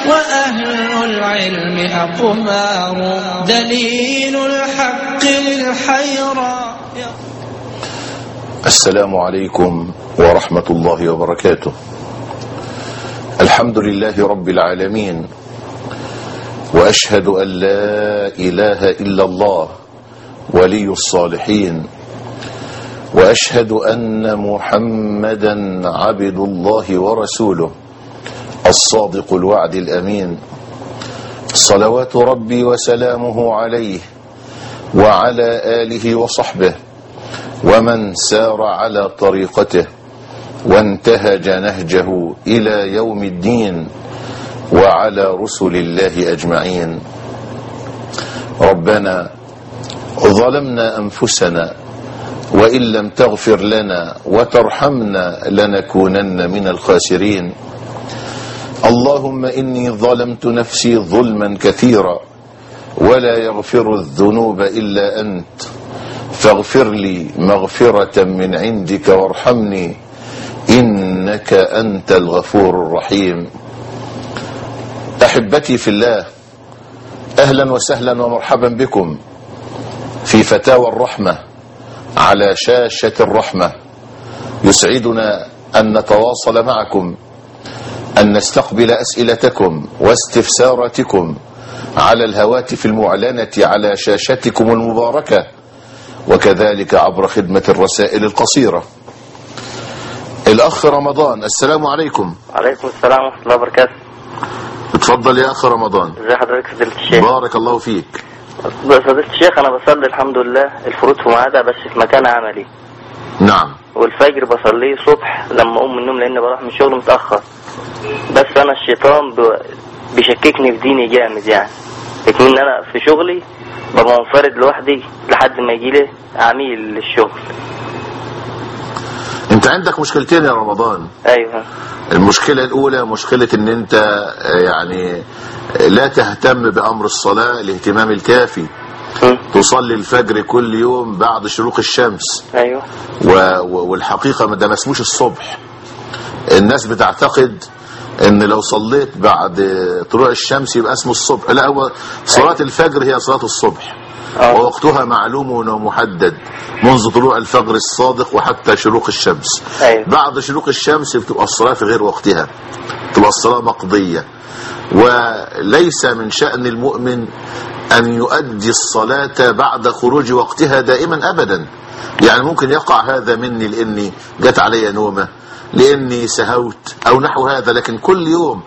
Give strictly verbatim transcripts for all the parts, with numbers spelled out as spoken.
وأهل العلم أقمار دليل الحق للحيرى. السلام عليكم ورحمة الله وبركاته. الحمد لله رب العالمين، وأشهد أن لا إله إلا الله ولي الصالحين، وأشهد أن محمدا عبد الله ورسوله الصادق الوعد الأمين، صلوات ربي وسلامه عليه وعلى آله وصحبه ومن سار على طريقته وانتهج نهجه إلى يوم الدين، وعلى رسل الله أجمعين. ربنا ظلمنا أنفسنا وإن لم تغفر لنا وترحمنا لنكونن من الخاسرين. اللهم إني ظلمت نفسي ظلما كثيرا ولا يغفر الذنوب إلا أنت، فاغفر لي مغفرة من عندك وارحمني إنك أنت الغفور الرحيم. أحبتي في الله، أهلا وسهلا ومرحبا بكم في فتاوى الرحمة على شاشة الرحمة. يسعدنا أن نتواصل معكم، أن نستقبل أسئلتكم واستفساراتكم على الهواتف المعلنة على شاشتكم المباركة، وكذلك عبر خدمة الرسائل القصيرة. الأخ رمضان، السلام عليكم. عليكم السلام ورحمة الله وبركاته. اتفضل يا أخ رمضان. ازي حضرتك فضيلة الشيخ؟ بارك الله فيك. فضيلة الشيخ، أنا بصلي الحمد لله الفروض في ميعادها بس في مكان عملي. نعم. والفجر بصليه صبح لما أقوم من النوم لأني بروح من الشغل متأخر. بس أنا الشيطان بيشككني في ديني جامد، يعني لكن أنا في شغلي ببقى منفرد لوحدي لحد ما يجي لي عميل للشغل. انت عندك مشكلتين يا رمضان. ايوه. المشكلة الاولى مشكلة ان انت يعني لا تهتم بامر الصلاة الاهتمام الكافي. م. تصلي الفجر كل يوم بعد شروق الشمس. ايوه. والحقيقة ما ده ما اسموش الصبح. الناس بتعتقد ان لو صليت بعد طلوع الشمس يبقى اسمه الصبح. لا، هو صلاة أيوة. الفجر هي صلاة الصبح. أوه. ووقتها معلوم ومحدد منذ طلوع الفجر الصادق وحتى شروق الشمس. أيوة. بعد شروق الشمس بتبقى الصلاة في غير وقتها، تبقى الصلاة مقضية. وليس من شأن المؤمن أن يؤدي الصلاة بعد خروج وقتها دائما أبدا. يعني ممكن يقع هذا مني لأني جت علي نومة، لأني سهوت أو نحو هذا، لكن كل يوم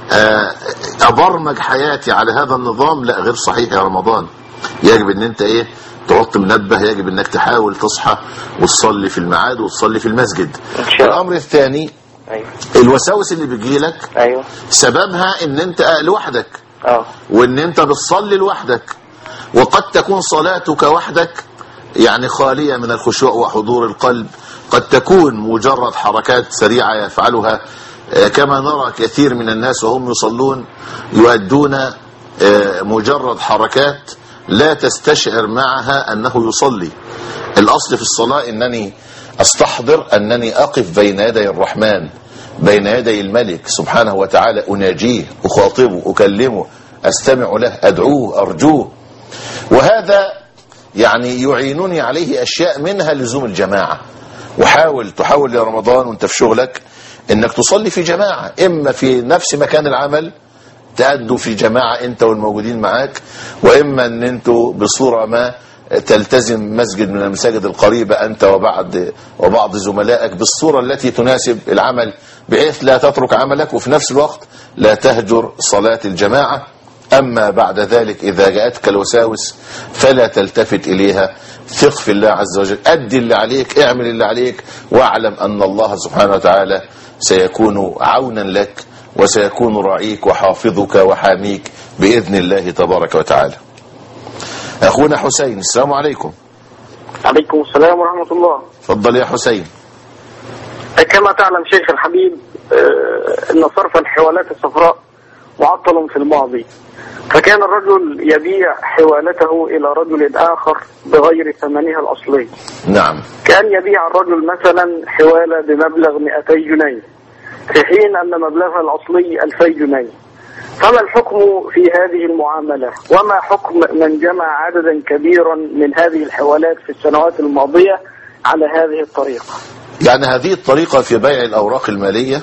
أبرمج حياتي على هذا النظام لا، غير صحيح يا رمضان. يجب ان انت ايه تحط منبه، يجب انك تحاول تصحى وتصلي في الميعاد وتصلي في المسجد. الامر الثاني، أيوة. الوساوس اللي بتجيلك أيوة. سببها ان انت لوحدك. أوه. وان انت بتصلي لوحدك، وقد تكون صلاتك وحدك يعني خالية من الخشوع وحضور القلب، قد تكون مجرد حركات سريعة يفعلها، كما نرى كثير من الناس وهم يصلون يؤدون مجرد حركات لا تستشعر معها أنه يصلي. الأصل في الصلاة أنني أستحضر أنني أقف بين يدي الرحمن، بين يدي الملك سبحانه وتعالى، أناجيه، أخاطبه، أكلمه، أستمع له، أدعوه، أرجوه. وهذا يعني يعينني عليه أشياء منها لزوم الجماعة. وحاول تحاول يا رمضان وانت في شغلك أنك تصلي في جماعة، إما في نفس مكان العمل تأدوا في جماعة انت والموجودين معاك، واما ان انتوا بصورة ما تلتزم مسجد من المساجد القريبة انت وبعض وبعض زملائك بالصورة التي تناسب العمل، بحيث لا تترك عملك وفي نفس الوقت لا تهجر صلاة الجماعة. اما بعد ذلك اذا جاءتك الوساوس فلا تلتفت اليها، ثق في الله عز وجل، ادي اللي عليك، اعمل اللي عليك، واعلم ان الله سبحانه وتعالى سيكون عونا لك وسيكون راعيك وحافظك وحاميك بإذن الله تبارك وتعالى. أخونا حسين، السلام عليكم. عليكم السلام ورحمة الله. تفضل يا حسين. كما تعلم شيخ الحبيب أن صرف الحوالات الصفراء معطل في الماضي، فكان الرجل يبيع حوالته إلى رجل آخر بغير ثمنها الأصلي. نعم. كان يبيع الرجل مثلا حوالة بمبلغ مئتي جنيه، في حين أن مبلغها الأصلي ألفي جنيه. فما الحكم في هذه المعاملة؟ وما حكم من جمع عددا كبيرا من هذه الحوالات في السنوات الماضية على هذه الطريقة؟ يعني هذه الطريقة في بيع الأوراق المالية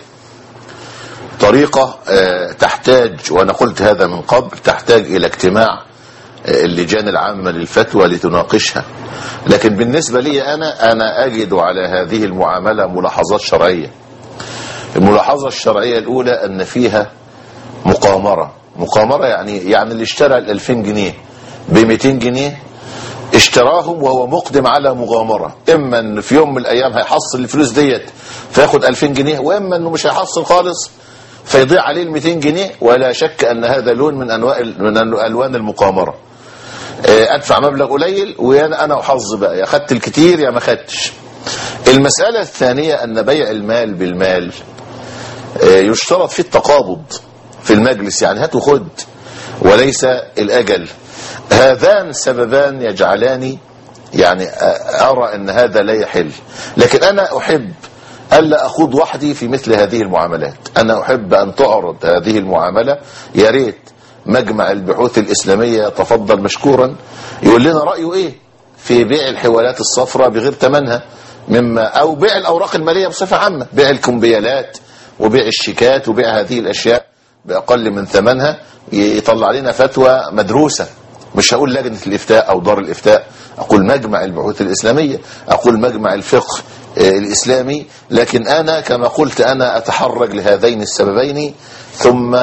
طريقة تحتاج، وأنا قلت هذا من قبل، تحتاج إلى اجتماع اللجان العامة للفتوى لتناقشها. لكن بالنسبة لي أنا أنا أجد على هذه المعاملة ملاحظات شرعية. الملاحظة الشرعية الأولى أن فيها مقامرة. مقامرة يعني يعني اللي اشترى الألفين جنيه بمئتين جنيه اشتراهم وهو مقدم على مغامرة، إما أن في يوم من الأيام هيحصل الفلوس ديت فياخد ألفين جنيه، وإما أنه مش هيحصل خالص فيضيع عليه المئتين جنيه. ولا شك أن هذا لون من أنواع من ألوان المقامرة. أدفع مبلغ قليل وأنا أنا وحظ بقى، يا خدت الكتير يا ما خدتش. المسألة الثانية أن بيع المال بالمال يشترط فيه التقابض في المجلس، يعني هات وخد وليس الأجل. هذان سببان يجعلاني يعني أرى أن هذا لا يحل. لكن أنا أحب ألا أخوض وحدي في مثل هذه المعاملات. أنا أحب أن تعرض هذه المعاملة، يا ريت مجمع البحوث الإسلامية يتفضل مشكورا يقول لنا رأيه إيه في بيع الحوالات الصفراء بغير ثمنها، مما أو بيع الأوراق المالية بصفة عامة، بيع الكمبيالات وبيع الشيكات وبيع هذه الأشياء بأقل من ثمنها، يطلع لنا فتوى مدروسة. مش هقول لجنة الإفتاء أو دار الإفتاء، أقول مجمع البحوث الإسلامية، أقول مجمع الفقه الإسلامي. لكن أنا كما قلت أنا أتحرج لهذين السببين، ثم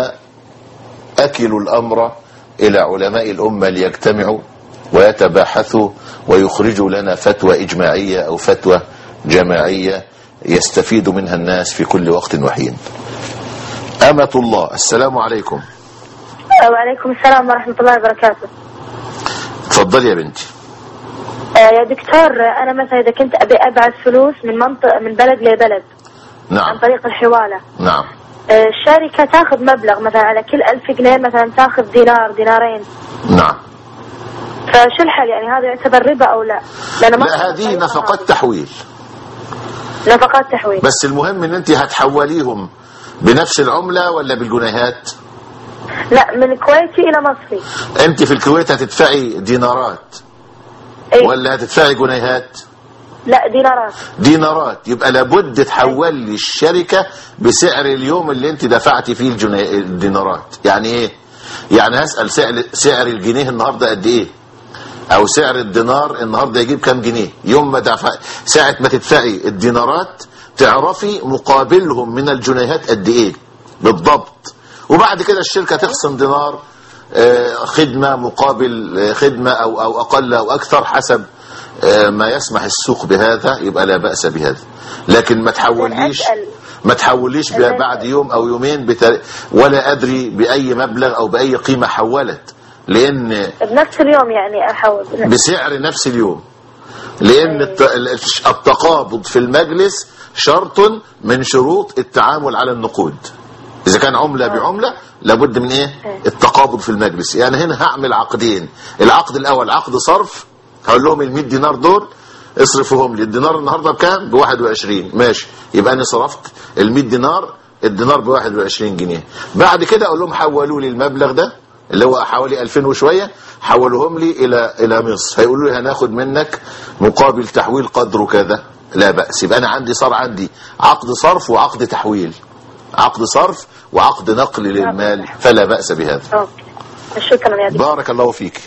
أكل الأمر إلى علماء الأمة ليجتمعوا ويتباحثوا ويخرجوا لنا فتوى إجماعية أو فتوى جماعية يستفيد منها الناس في كل وقت وحين. أمة الله، السلام عليكم. وعليكم السلام ورحمة الله وبركاته. تفضلي يا بنتي. يا دكتور، أنا مثلا إذا كنت أبي أبعث فلوس من منطقة من بلد لبلد نعم عن طريق الحوالة، نعم، الشركة تاخذ مبلغ مثلا على كل ألف جنيه مثلا تاخذ دينار دينارين، نعم، فشو الحل؟ يعني هذا يعتبر ربا أو لا؟ لأن لا، هذه نفقات تحويل. نفقات تحويل. بس المهم ان انت هتحوليهم بنفس العملة ولا بالجنيهات؟ لا، من الكويتي إلى مصري. انت في الكويت هتدفعي دينارات أي. ولا هتدفعي جنيهات؟ لا، دينارات. دينارات، يبقى لابد تحول لي الشركة بسعر اليوم اللي انت دفعتي فيه الدينارات. يعني ايه؟ يعني هسأل سعر, سعر الجنيه النهاردة قد ايه، او سعر الدينار النهاردة يجيب كام جنيه. يوم ما دفع ساعة ما تدفعي الدينارات تعرفي مقابلهم من الجنيهات قد ايه بالضبط. وبعد كده الشركة تخصم دينار خدمة مقابل خدمة او او اقل او اكثر حسب ما يسمح السوق بهذا، يبقى لا بأس بهذا. لكن ما تحوليش ما تحوليش بعد يوم او يومين بتر... ولا ادري باي مبلغ او باي قيمة حولت، لان بنفس اليوم يعني احول بسعر نفس اليوم، لان التقابض في المجلس شرط من شروط التعامل على النقود. اذا كان عملة بعملة لابد من ايه؟ التقابض في المجلس. يعني هنا هعمل عقدين، العقد الاول عقد صرف، هقول لهم ال مئة دينار دول اصرفوهم لي. الدينار النهارده بكام؟ ب واحد وعشرين، ماشي، يبقى انا صرفت ال مئة دينار، الدينار ب واحد وعشرين جنيه. بعد كده اقول لهم حولوا لي المبلغ ده اللي هو حوالي ألفين وشويه، حولوهم لي الى الى مصر. هيقولوا لي هناخد منك مقابل تحويل قدره كذا، لا بأس. يبقى انا عندي صار عندي عقد صرف وعقد تحويل، عقد صرف وعقد نقل للمال، فلا بأس بهذا. شكرا يا دكتور. بارك الله فيك.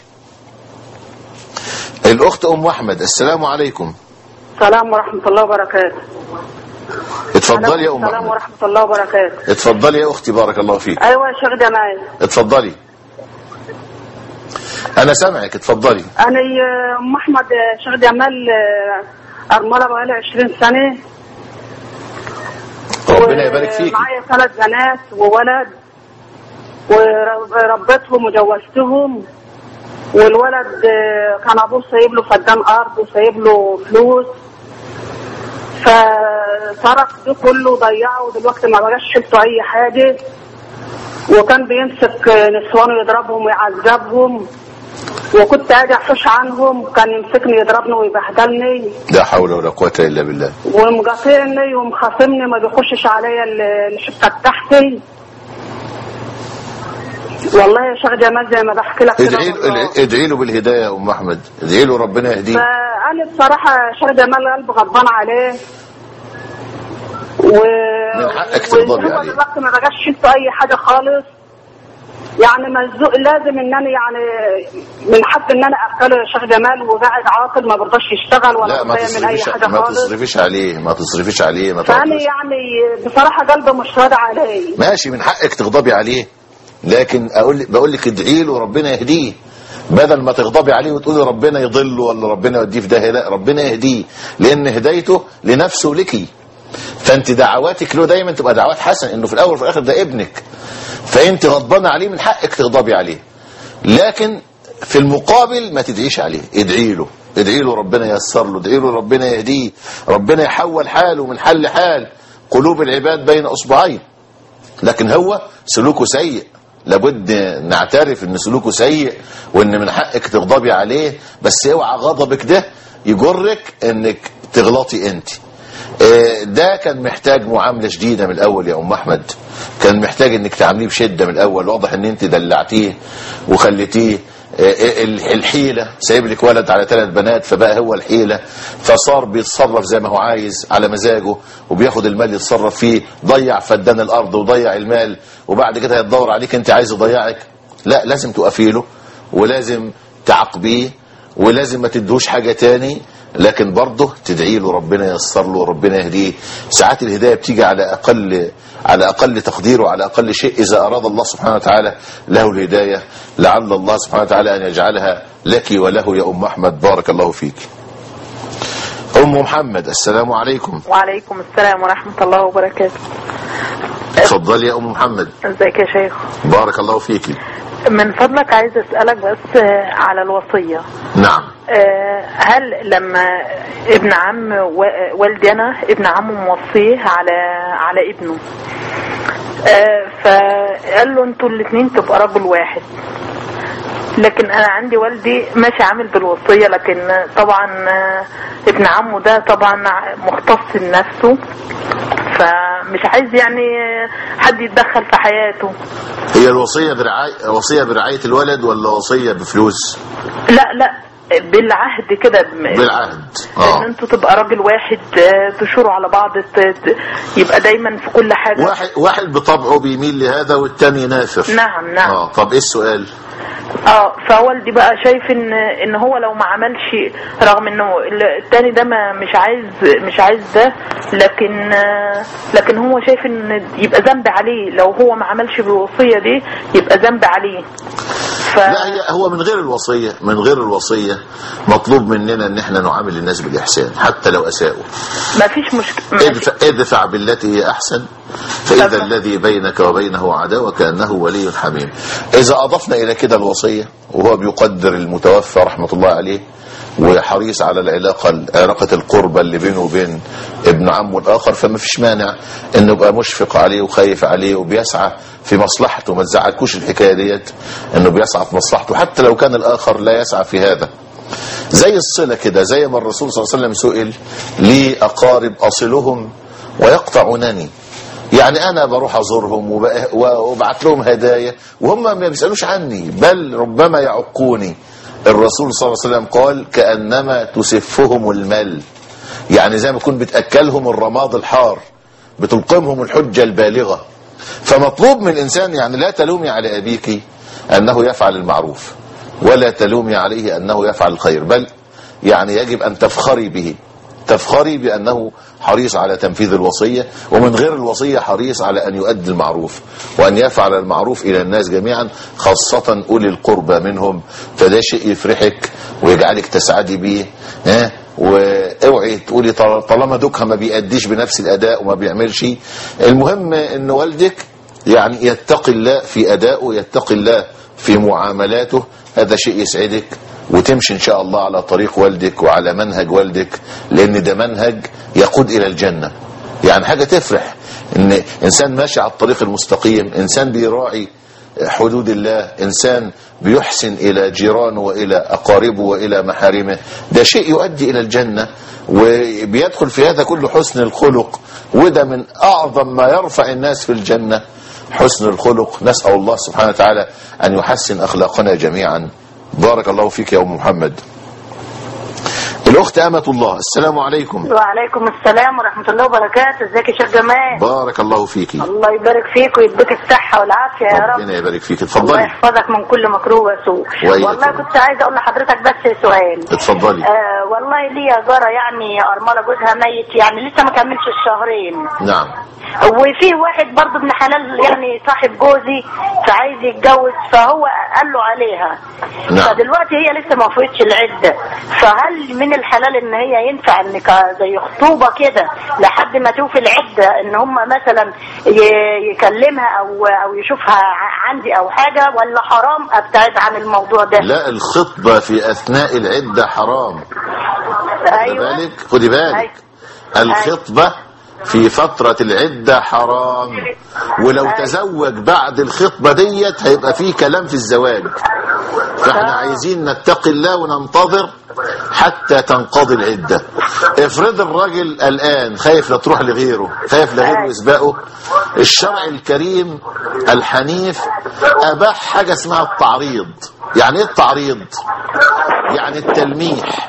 الأخت أم أحمد، السلام عليكم. السلام ورحمة الله وبركاته. اتفضلي يا أم أحمد. السلام ورحمة الله وبركاته. اتفضلي يا أختي، بارك الله فيك. أيوة يا شيخ جمال. اتفضلي، أنا سامعك، اتفضلي. أنا أم أحمد شيخ جمال، أرملة بقالي عشرين سنة. ربنا يبارك فيك. معايا ثلاث بنات وولد، وربيتهم وجوزتهم، والولد كان ابوه سايب له فدان ارض وسايب له فلوس، فسرق ده كله وضيعه، ودلوقتي ما بقاش حيلته اي حاجه. وكان بيمسك نسوانه يضربهم ويعذبهم، وكنت اجي احوش عنهم كان يمسكني يضربني ويبهدلني. لا حول ولا قوه الا بالله. ومقاطعني ومخاصمني، ما بيخشش عليا الحته بتاعتي. والله يا شيخ جمال زي ما بحكي لك ادعي له ادعي له بالهدايه يا ام احمد، ادعي له ربنا يهديه. فانا بصراحه يا شيخ جمال قلبي غضبان عليه، و من حقك تغضبي عليه. هو دلوقتي ما بقاش شفت اي حاجه خالص، يعني مزوق لازم ان انا يعني من حق ان انا اكله يا شيخ جمال، وقاعد عاطل ما برضاش يشتغل ولا بيعمل اي حاجه ما خالص. ما تصرفيش عليه ما تصرفيش عليه ما فانا يعني بصراحه قلبي مش راضي عليه. ماشي، من حقك تغضبي عليه، لكن اقول بقول لك ادعي له ربنا يهديه، بدل ما تغضبي عليه وتقولي ربنا يضله ولا ربنا يوديه في داهيه، لا ربنا يهديه، لان هدايته لنفسه لك. فانت دعواتك له دايما تبقى دعوات حسنه، انه في الاول وفي الاخر ده ابنك، فانت غضبانه عليه من حقك تغضبي عليه، لكن في المقابل ما تدعيش عليه، ادعي له ادعي له ربنا ييسر له، ادعي له ربنا يهديه، ربنا يحول حاله من حل حال قلوب العباد بين اصبعين. لكن هو سلوكه سيء، لابد نعترف ان سلوكه سيء وان من حقك تغضبي عليه، بس اوعى غضبك ده يجرك انك تغلطي انت. ده كان محتاج معامله شديده من الاول يا ام احمد، كان محتاج انك تعامليه بشده من الاول. واضح ان انت دلعتيه وخليتيه الحيله، سايب لك ولد على ثلاث بنات فبقى هو الحيله، فصار بيتصرف زي ما هو عايز على مزاجه وبياخد المال يتصرف فيه، ضيع فدان الارض وضيع المال، وبعد كده هيتدور عليك انت عايز يضيعك. لا، لازم تقفي له ولازم تعاقبيه ولازم ما تدوش حاجه تاني، لكن برضه تدعي له ربنا ييسر له وربنا يهديه. ساعات الهدايه بتيجي على اقل على اقل تقدير وعلى اقل شيء اذا اراد الله سبحانه وتعالى له الهدايه، لعل الله سبحانه وتعالى ان يجعلها لك وله يا ام احمد. بارك الله فيك. ام محمد، السلام عليكم. وعليكم السلام ورحمه الله وبركاته. اتفضلي يا ام محمد. ازيك يا شيخ؟ بارك الله فيكي. من فضلك عايز اسالك بس على الوصيه. نعم. هل لما ابن عم والدي انا ابن عمه موصيه على على ابنه، فقال له انتوا الاثنين تبقى رجل واحد، لكن انا عندي والدي ماشي عامل بالوصيه، لكن طبعا ابن عمه ده طبعا مختص بنفسه، فمش عايز يعني حد يتدخل في حياته. هي الوصيه برعايه وصيه برعايه الولد ولا وصيه بفلوس؟ لا لا بالعهد كده، بالعهد اه ان انتوا تبقى راجل واحد، تشوروا على بعض، يبقى دايما في كل حاجه واحد واحد بطبعه بيميل لهذا والتاني نافر. نعم نعم. اه طب ايه السؤال؟ اه فوالدي بقى شايف ان ان هو لو ما عملش، رغم انه التاني ده ما مش عايز مش عايز ده، لكن لكن هو شايف ان يبقى ذنب عليه لو هو ما عملش بالوصيه دي، يبقى ذنب عليه. ف... لا، هي هو من غير الوصيه من غير الوصيه مطلوب مننا ان احنا نعامل الناس بالاحسان حتى لو اساءوا. ما فيش مشكله. ادفع, ادفع بالتي هي احسن فاذا طبعا. الذي بينك وبينه عداوه كانه ولي حميم. اذا اضفنا الى كده الوصيه وهو بيقدر المتوفى رحمه الله عليه وحريص على العلاقه علاقه القربة اللي بينه وبين ابن عمه الاخر، فما فيش مانع انه يبقى مشفق عليه وخايف عليه وبيسعى في مصلحته. ما تزعلكوش الحكايه ديت، انه بيسعى في مصلحته حتى لو كان الاخر لا يسعى في هذا. زي الصله كده، زي ما الرسول صلى الله عليه وسلم سئل لي اقارب اصلهم ويقطعونني، يعني انا بروح ازورهم وابعت لهم هدايا وهم ما بيسالوش عني، بل ربما يعقوني. الرسول صلى الله عليه وسلم قال كأنما تسفهم المل، يعني زي ما تكون بتأكلهم الرماد الحار، بتلقمهم الحجة البالغة. فمطلوب من الإنسان، يعني لا تلومي على أبيك أنه يفعل المعروف ولا تلومي عليه أنه يفعل الخير، بل يعني يجب أن تفخري به، تفخري بأنه حريص على تنفيذ الوصية، ومن غير الوصية حريص على أن يؤدي المعروف وأن يفعل المعروف إلى الناس جميعا، خاصة أولي القربى منهم. فده شيء يفرحك ويجعلك تسعدي به. ها واوعي تقولي طالما دوكها ما بيأديش بنفس الأداء وما بيعملش. المهم أن والدك يعني يتقي الله في أدائه، يتقي الله في معاملاته، هذا شيء يسعدك وتمشي إن شاء الله على طريق والدك وعلى منهج والدك، لأن ده منهج يقود إلى الجنة. يعني حاجة تفرح إن إنسان ماشي على الطريق المستقيم، إنسان بيراعي حدود الله، إنسان بيحسن إلى جيرانه وإلى أقاربه وإلى محارمه، ده شيء يؤدي إلى الجنة. وبيدخل في هذا كله حسن الخلق، وده من أعظم ما يرفع الناس في الجنة حسن الخلق. نسأل الله سبحانه وتعالى أن يحسن أخلاقنا جميعا. بارك الله فيك يا أم محمد. الأخت أمة الله، السلام عليكم. وعليكم السلام ورحمة الله وبركاته. ازيك يا شيخ جمال؟ بارك الله فيك. الله يبارك فيك ويديك الصحة والعافية يا رب. ربنا يبارك فيك. اتفضلي. الله يحفظك من كل مكروه وسوء. والله كنت عايزة أقول لحضرتك بس سؤال. اتفضلي. آه والله ليا جارة يعني أرملة جوزها ميت، يعني لسه ما كملش الشهرين. نعم. وفي واحد برضه ابن حلال يعني صاحب جوزي فعايز يتجوز، فهو قال له عليها. نعم. فدلوقتي هي لسه ما وفيتش العدة، فهل من الحلال ان هي ينفع ان زي خطوبة كده لحد ما توفي العدة ان هم مثلا يكلمها او او يشوفها عندي او حاجة، ولا حرام ابتعد عن الموضوع ده؟ لا، الخطبة في اثناء العدة حرام. ايوه. خدي بالك خدي بالك. الخطبة في فترة العدة حرام، ولو تزوج بعد الخطبة ديت هيبقى فيه كلام في الزواج. فاحنا عايزين نتقي الله وننتظر حتى تنقضي العدة. افرض الراجل الآن خايف لا تروح لغيره، خايف لغيره يسبقه. الشرع الكريم الحنيف أباح حاجة اسمها التعريض. يعني ايه التعريض؟ يعني التلميح،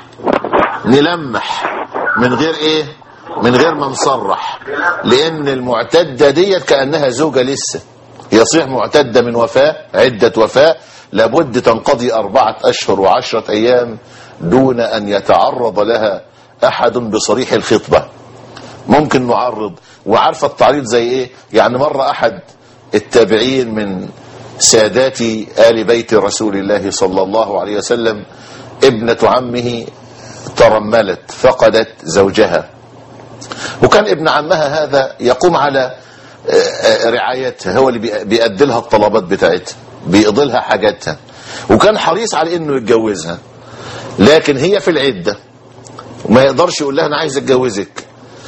نلمح من غير ايه؟ من غير ما نصرح. لان المعتدة ديت كأنها زوجة لسه، يصيح معتدة من وفاة، عدة وفاة لابد تنقضي أربعة أشهر وعشرة أيام دون أن يتعرض لها أحد بصريح الخطبة. ممكن نعرض. وعارفة التعريض زي إيه؟ يعني مرة أحد التابعين من سادات آل بيت رسول الله صلى الله عليه وسلم ابنة عمه ترملت، فقدت زوجها، وكان ابن عمها هذا يقوم على رعايتها، هو اللي بيأدي لها الطلبات بتاعتها، بيقضي لها حاجاتها، وكان حريص على انه يتجوزها. لكن هي في العدة وما يقدرش يقول لها انا عايز اتجوزك.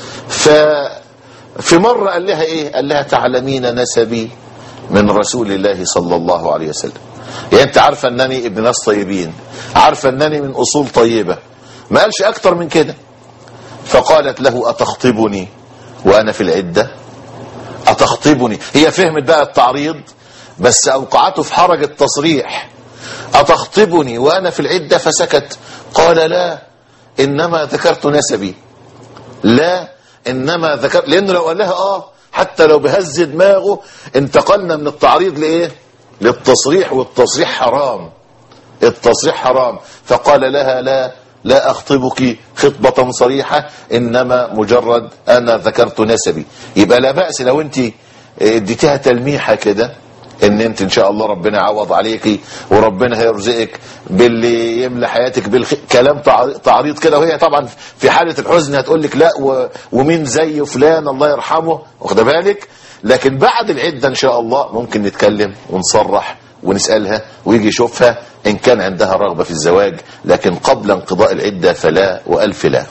ففي مرة قال لها ايه؟ قال لها تعلمين نسبي من رسول الله صلى الله عليه وسلم. يعني انت عارفة انني ابن ناس طيبين، عارفة انني من اصول طيبة. ما قالش اكتر من كده. فقالت له أتخطبني وأنا في العدة؟ أتخطبني. هي فهمت بقى التعريض بس أوقعته في حرج التصريح. أتخطبني وأنا في العدة؟ فسكت. قال لا، إنما ذكرت نسبي. لا، إنما ذكرت. لأنه لو قال لها آه حتى لو بهز دماغه انتقلنا من التعريض لإيه؟ للتصريح، والتصريح حرام. التصريح حرام. فقال لها لا، لا أخطبك خطبة صريحة، إنما مجرد أنا ذكرت نسبي. يبقى لا بأس لو أنت اديتها تلميحة كده ان انت ان شاء الله ربنا يعوض عليكي وربنا هيرزقك باللي يملى حياتك بالكلام تعريض كده، وهي طبعا في حالة الحزن هتقول لك لا ومين زي فلان الله يرحمه، واخد بالك. لكن بعد العدة ان شاء الله ممكن نتكلم ونصرح ونسألها ويجي يشوفها ان كان عندها رغبة في الزواج، لكن قبل انقضاء العدة فلا وألف لا.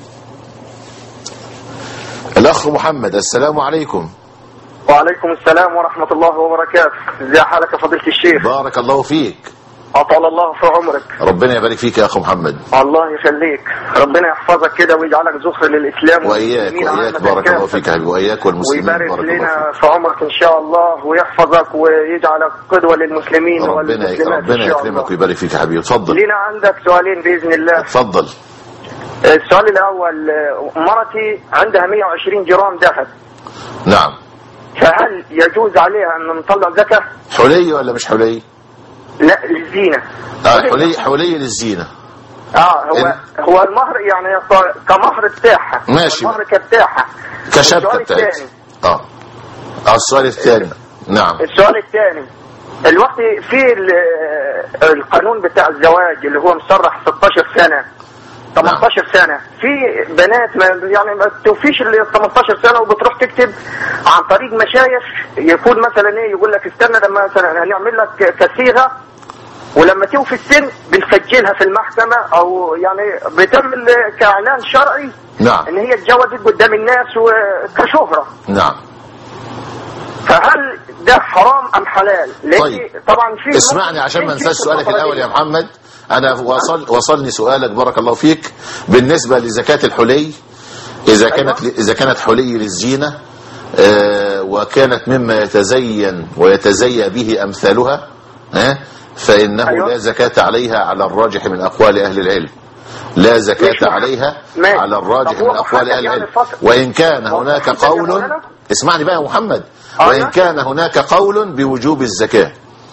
الأخ محمد، السلام عليكم. وعليكم السلام ورحمة الله وبركاته. ازي حالك يا فضيلة الشيخ؟ بارك الله فيك. أطال الله في عمرك. ربنا يبارك فيك يا أخو محمد. الله يخليك، ربنا يحفظك كده ويجعلك ذخر للإسلام وإياك وإياك. بارك الله فيك يا حبيبي، وإياك والمسلمين. ويبارك لنا في عمرك إن شاء الله ويحفظك ويجعلك قدوة للمسلمين ربنا ربنا يكرمك ويبارك فيك يا حبيبي. اتفضل. لنا عندك سؤالين بإذن الله. اتفضل. السؤال الأول، مرتي عندها مئة وعشرين جرام ذهب. نعم. فهل يجوز عليها أن نطلع زكاة؟ حلي ولا مش حلي؟ لا، للزينة. اه حلي حلي للزينة. اه هو إن... هو المهر يعني كمهر بتاعها. ماشي. المهر كبتاعها. كشبكة بتاعتها. اه اه السؤال الثاني. نعم. السؤال الثاني، الوقت في القانون بتاع الزواج اللي هو مصرح ستاشر سنة تمنتاشر سنة، في بنات ما يعني ما توفيش ال تمنتاشر سنة وبتروح تكتب عن طريق مشايخ، يكون مثلا ايه يقول لك استنى لما مثلا هنعمل لك كصيغة، ولما توفي السن بنسجلها في المحكمة او يعني بيتم كاعلان شرعي. نعم. ان هي اتجوزت قدام الناس وكشهرة. نعم. فهل ده حرام ام حلال؟ طيب طبعا في اسمعني عشان ما انساش سؤالك الاول يا محمد. انا وصل وصلني سؤالك بارك الله فيك بالنسبة لزكاة الحلي، اذا كانت أيوة. اذا كانت حلي للزينة آه وكانت مما يتزين ويتزيى به أمثالها ها فإنه أيوة. لا زكاة عليها على الراجح من أقوال أهل العلم، لا زكاة عليها ماشي. على الراجح من أقوال أهل العلم. وإن كان هناك قول، اسمعني بقى يا محمد، وإن كان هناك قول بوجوب الزكاة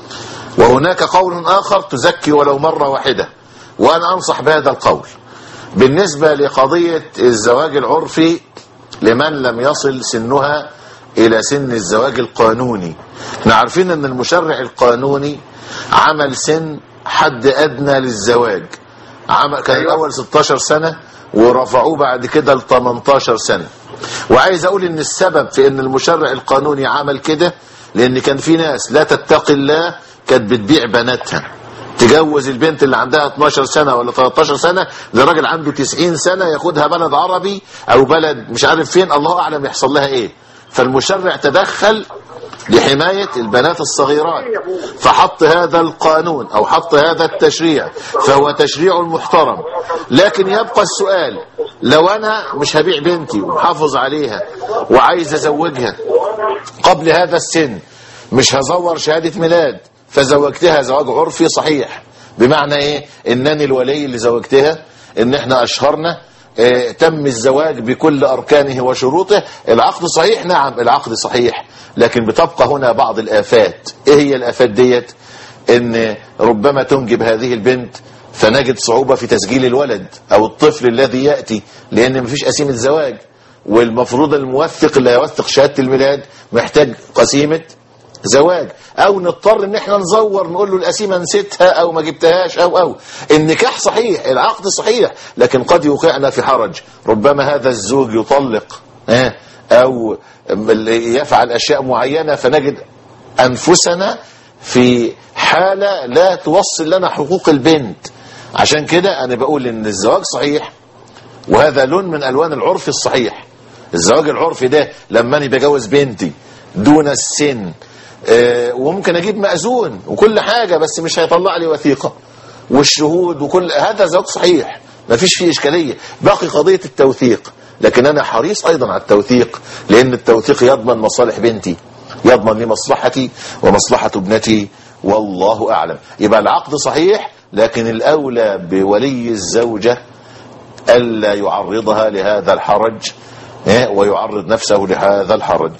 وهناك قول آخر تزكي ولو مرة واحدة، وأنا أنصح بهذا القول. بالنسبة لقضية الزواج العرفي لمن لم يصل سنها إلى سن الزواج القانوني، احنا عارفين أن المشرع القانوني عمل سن حد أدنى للزواج، عمل كان الأول ستاشر سنة ورفعوه بعد كده ل تمنتاشر سنة. وعايز أقول أن السبب في أن المشرع القانوني عمل كده لأن كان في ناس لا تتقي الله كانت بتبيع بناتها، تجوز البنت اللي عندها اتناشر سنة ولا تلتاشر سنة لراجل عنده تسعين سنة ياخدها بلد عربي أو بلد مش عارف فين، الله أعلم يحصل لها إيه. فالمشرع تدخل لحماية البنات الصغيرات فحط هذا القانون أو حط هذا التشريع، فهو تشريع محترم. لكن يبقى السؤال، لو أنا مش هبيع بنتي ومحافظ عليها وعايز أزوجها قبل هذا السن، مش هزور شهادة ميلاد فزوجتها زواج عرفي صحيح، بمعنى ايه؟ انني الولي اللي زوجتها، ان احنا اشهرنا اه تم الزواج بكل اركانه وشروطه، العقد صحيح، نعم العقد صحيح، لكن بتبقى هنا بعض الافات. ايه هي الافات ديت؟ ان ربما تنجب هذه البنت فنجد صعوبة في تسجيل الولد او الطفل الذي يأتي، لان مفيش قسيمة زواج، والمفروض الموثق اللي هيوثق شهادة الميلاد محتاج قسيمة زواج، او نضطر ان احنا نزور نقول له القسيمه نسيتها او ما جبتهاش او او النكاح صحيح، العقد صحيح، لكن قد يوقعنا في حرج، ربما هذا الزوج يطلق اه او يفعل اشياء معينه فنجد انفسنا في حاله لا توصل لنا حقوق البنت. عشان كده انا بقول ان الزواج صحيح، وهذا لون من الوان العرف الصحيح. الزواج العرفي ده لما انا بجوز بنتي دون السن اه وممكن اجيب مأذون وكل حاجة، بس مش هيطلع لي وثيقة والشهود وكل هذا زواج صحيح ما فيش فيه اشكالية. باقي قضية التوثيق، لكن انا حريص ايضا على التوثيق، لان التوثيق يضمن مصالح بنتي، يضمن لي مصلحتي ومصلحة ابنتي، والله اعلم. يبقى العقد صحيح، لكن الاولى بولي الزوجة الا يعرضها لهذا الحرج اه ويعرض نفسه لهذا الحرج.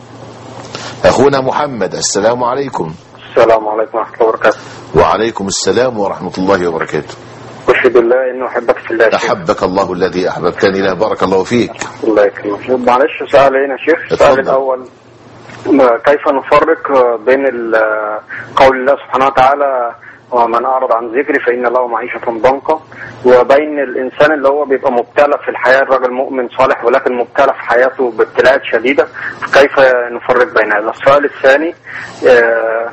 أخونا محمد، السلام عليكم. السلام عليكم ورحمة الله وبركاته. وعليكم السلام ورحمة الله وبركاته. أشهد الله إنه أحبك في الله. أحبك الله الذي أحببتني له، بارك الله فيك. الله يكرمك. معلش سؤال هنا يا شيخ. السؤال الأول، كيف نفرق بين قول الله سبحانه وتعالى ومن أعرض عن ذكري فإن له معيشة ضنكا، وبين الإنسان اللي هو بيبقى مبتلى في الحياة، الراجل مؤمن صالح ولكن مبتلى في حياته بابتلاءات شديدة، كيف نفرق بين هذا؟ السؤال الثاني آآ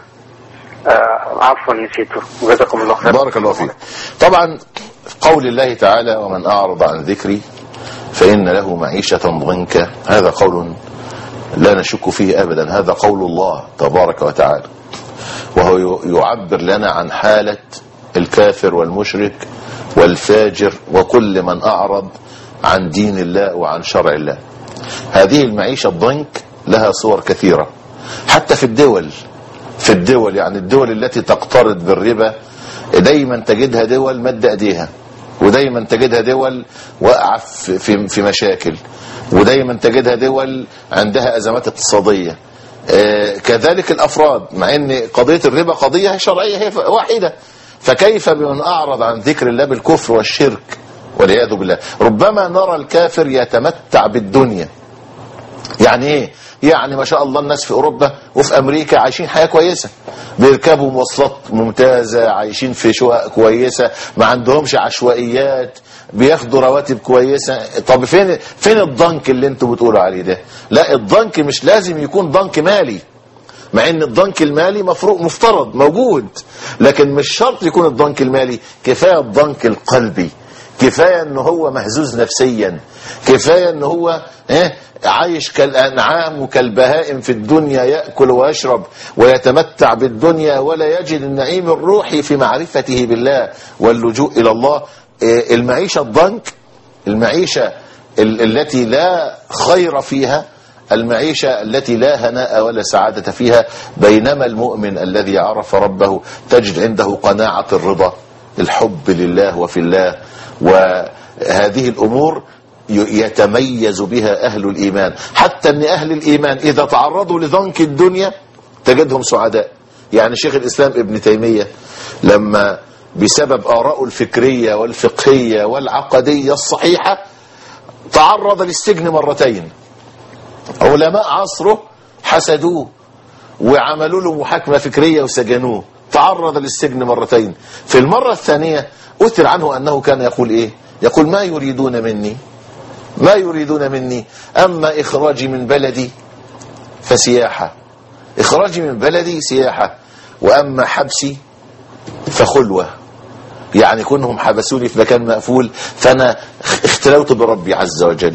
آآ عفوا نسيته، جزاكم الله خير. بارك الله فيك. طبعا قول الله تعالى ومن أعرض عن ذكري فإن له معيشة ضنكا، هذا قول لا نشك فيه أبدا، هذا قول الله تبارك وتعالى، وهو يعبر لنا عن حالة الكافر والمشرك والفاجر وكل من أعرض عن دين الله وعن شرع الله. هذه المعيشة الضنك لها صور كثيرة، حتى في الدول في الدول يعني الدول التي تقترض بالربا دايما تجدها دول مد أيديها، ودايما تجدها دول واقعة في في مشاكل، ودايما تجدها دول عندها أزمات اقتصادية. آه كذلك الأفراد، مع أن قضية الربا قضية شرعية هي واحدة، فكيف بمن أعرض عن ذكر الله بالكفر والشرك والعياذ بالله؟ ربما نرى الكافر يتمتع بالدنيا. يعني إيه؟ يعني ما شاء الله الناس في أوروبا وفي أمريكا عايشين حياة كويسة، بيركبوا مواصلات ممتازة، عايشين في شقق كويسة، ما عندهمش عشوائيات، بياخدوا رواتب كويسة. طب فين فين الضنك اللي انتوا بتقولوا عليه ده؟ لا، الضنك مش لازم يكون ضنك مالي، مع ان الضنك المالي مفروض مفترض موجود، لكن مش شرط يكون الضنك المالي، كفاية الضنك القلبي، كفاية ان هو مهزوز نفسيا، كفاية ان هو اه عايش كالأنعام وكالبهائم في الدنيا، يأكل ويشرب ويتمتع بالدنيا ولا يجد النعيم الروحي في معرفته بالله واللجوء إلى الله. المعيشة الضنك، المعيشة التي لا خير فيها، المعيشة التي لا هناء ولا سعادة فيها، بينما المؤمن الذي عرف ربه تجد عنده قناعة الرضا، الحب لله وفي الله، وهذه الأمور يتميز بها أهل الإيمان. حتى أن أهل الإيمان إذا تعرضوا لضنك الدنيا تجدهم سعداء. يعني شيخ الإسلام ابن تيمية لما بسبب آراءه الفكرية والفقهية والعقدية الصحيحة تعرض للسجن مرتين، علماء عصره حسدوه وعملوا له محاكمة فكرية وسجنوه، تعرض للسجن مرتين. في المرة الثانية أثر عنه أنه كان يقول إيه؟ يقول ما يريدون مني ما يريدون مني أما إخراجي من بلدي فسياحة، إخراجي من بلدي سياحة، وأما حبسي فخلوة. يعني كونهم حبسوني في مكان مقفول فأنا اختلوت بربي عز وجل،